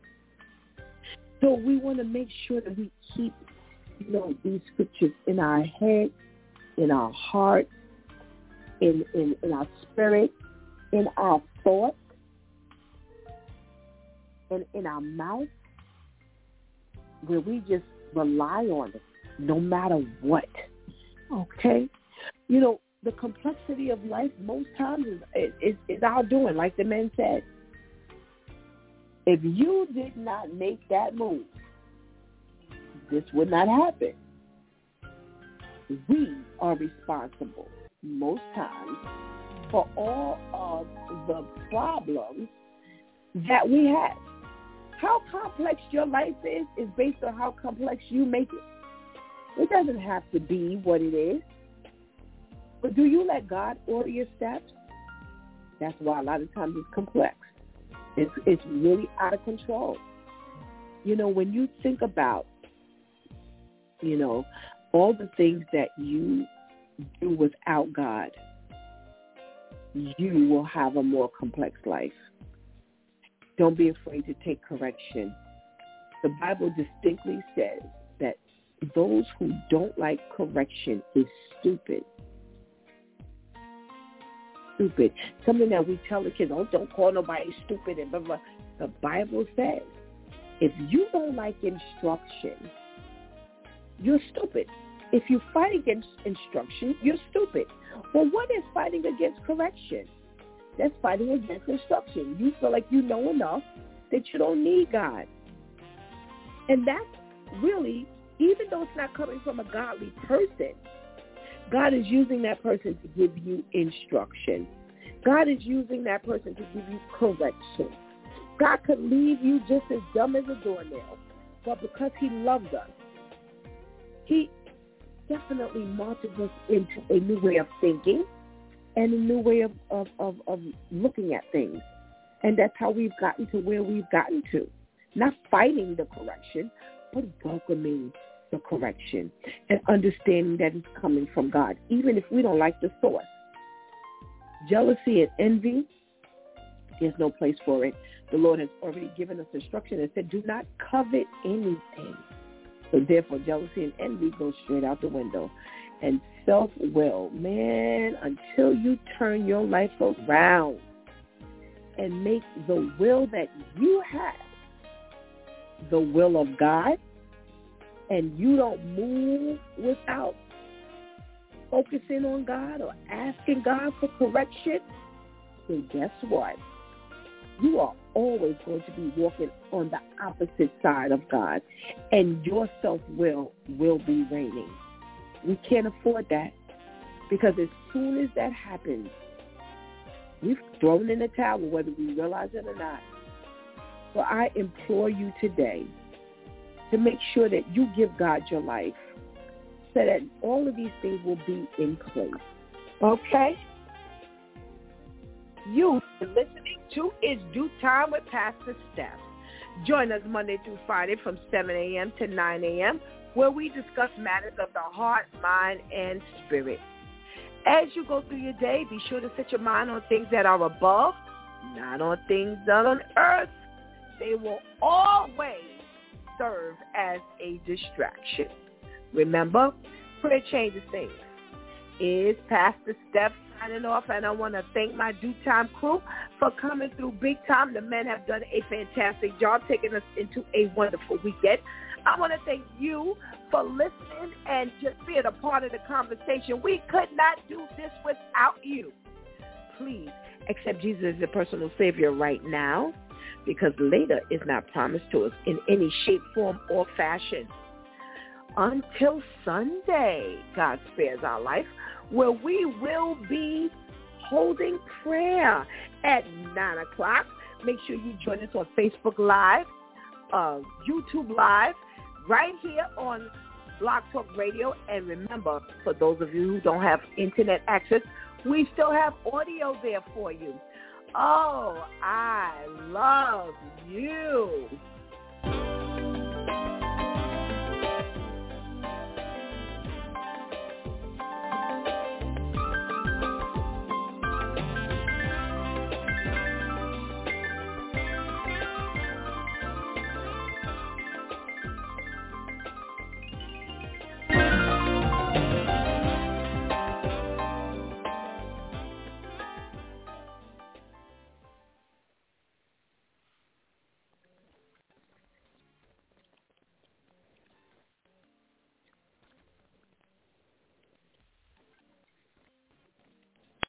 So we want to make sure that we keep, you know, these scriptures in our head, in our heart, in, in, in our spirit, in our thoughts, and in our mouth, where we just rely on it no matter what. Okay? You know, the complexity of life most times is, is, is our doing, like the men said. If you did not make that move, this would not happen. We are responsible most times for all of the problems that we have. How complex your life is is based on how complex you make it. It doesn't have to be what it is. But do you let God order your steps? That's why a lot of times it's complex. It's, it's really out of control. You know, when you think about, you know, all the things that you do without God, you will have a more complex life. Don't be afraid to take correction. The Bible distinctly says that those who don't like correction is stupid. Stupid. Something that we tell the kids, don't, don't call nobody stupid and blah, blah. The Bible says, if you don't like instruction, you're stupid. If you fight against instruction, you're stupid. Well, what is fighting against correction? That's fighting against instruction. You feel like you know enough that you don't need God. And that's really, even though it's not coming from a godly person, God is using that person to give you instruction. God is using that person to give you correction. God could leave you just as dumb as a doornail, but because he loved us, he definitely marches us into a new way of thinking and a new way of, of, of, of looking at things. And that's how we've gotten to where we've gotten to. Not fighting the correction, but welcoming the correction and understanding that it's coming from God, even if we don't like the source. Jealousy and envy, there's no place for it. The Lord has already given us instruction and said, do not covet anything. So therefore, jealousy and envy go straight out the window. And self-will, man, until you turn your life around and make the will that you have the will of God, and you don't move without focusing on God or asking God for correction, then guess what? You are always going to be walking on the opposite side of God, and your self-will will be reigning. We can't afford that, because as soon as that happens, we've thrown in the towel, whether we realize it or not. So I implore you today to make sure that you give God your life so that all of these things will be in place. Okay? You are listening to It's Due Time with Pastor Steph. Join us Monday through Friday from seven a.m. to nine a.m. where we discuss matters of the heart, mind, and spirit. As you go through your day, be sure to set your mind on things that are above, not on things done on earth. They will always serve as a distraction. Remember, prayer changes things. Is Pastor Steph signing off, and I want to thank my Due Time crew for coming through big time. The men have done a fantastic job taking us into a wonderful weekend. I want to thank you for listening and just being a part of the conversation. We could not do this without you. Please accept Jesus as your personal Savior right now, because later is not promised to us in any shape, form, or fashion. Until Sunday, God spares our life, where we will be holding prayer at nine o'clock. Make sure you join us on Facebook Live, uh, YouTube Live, right here on Blog Talk Radio. And remember, for those of you who don't have internet access, we still have audio there for you. Oh, I love you.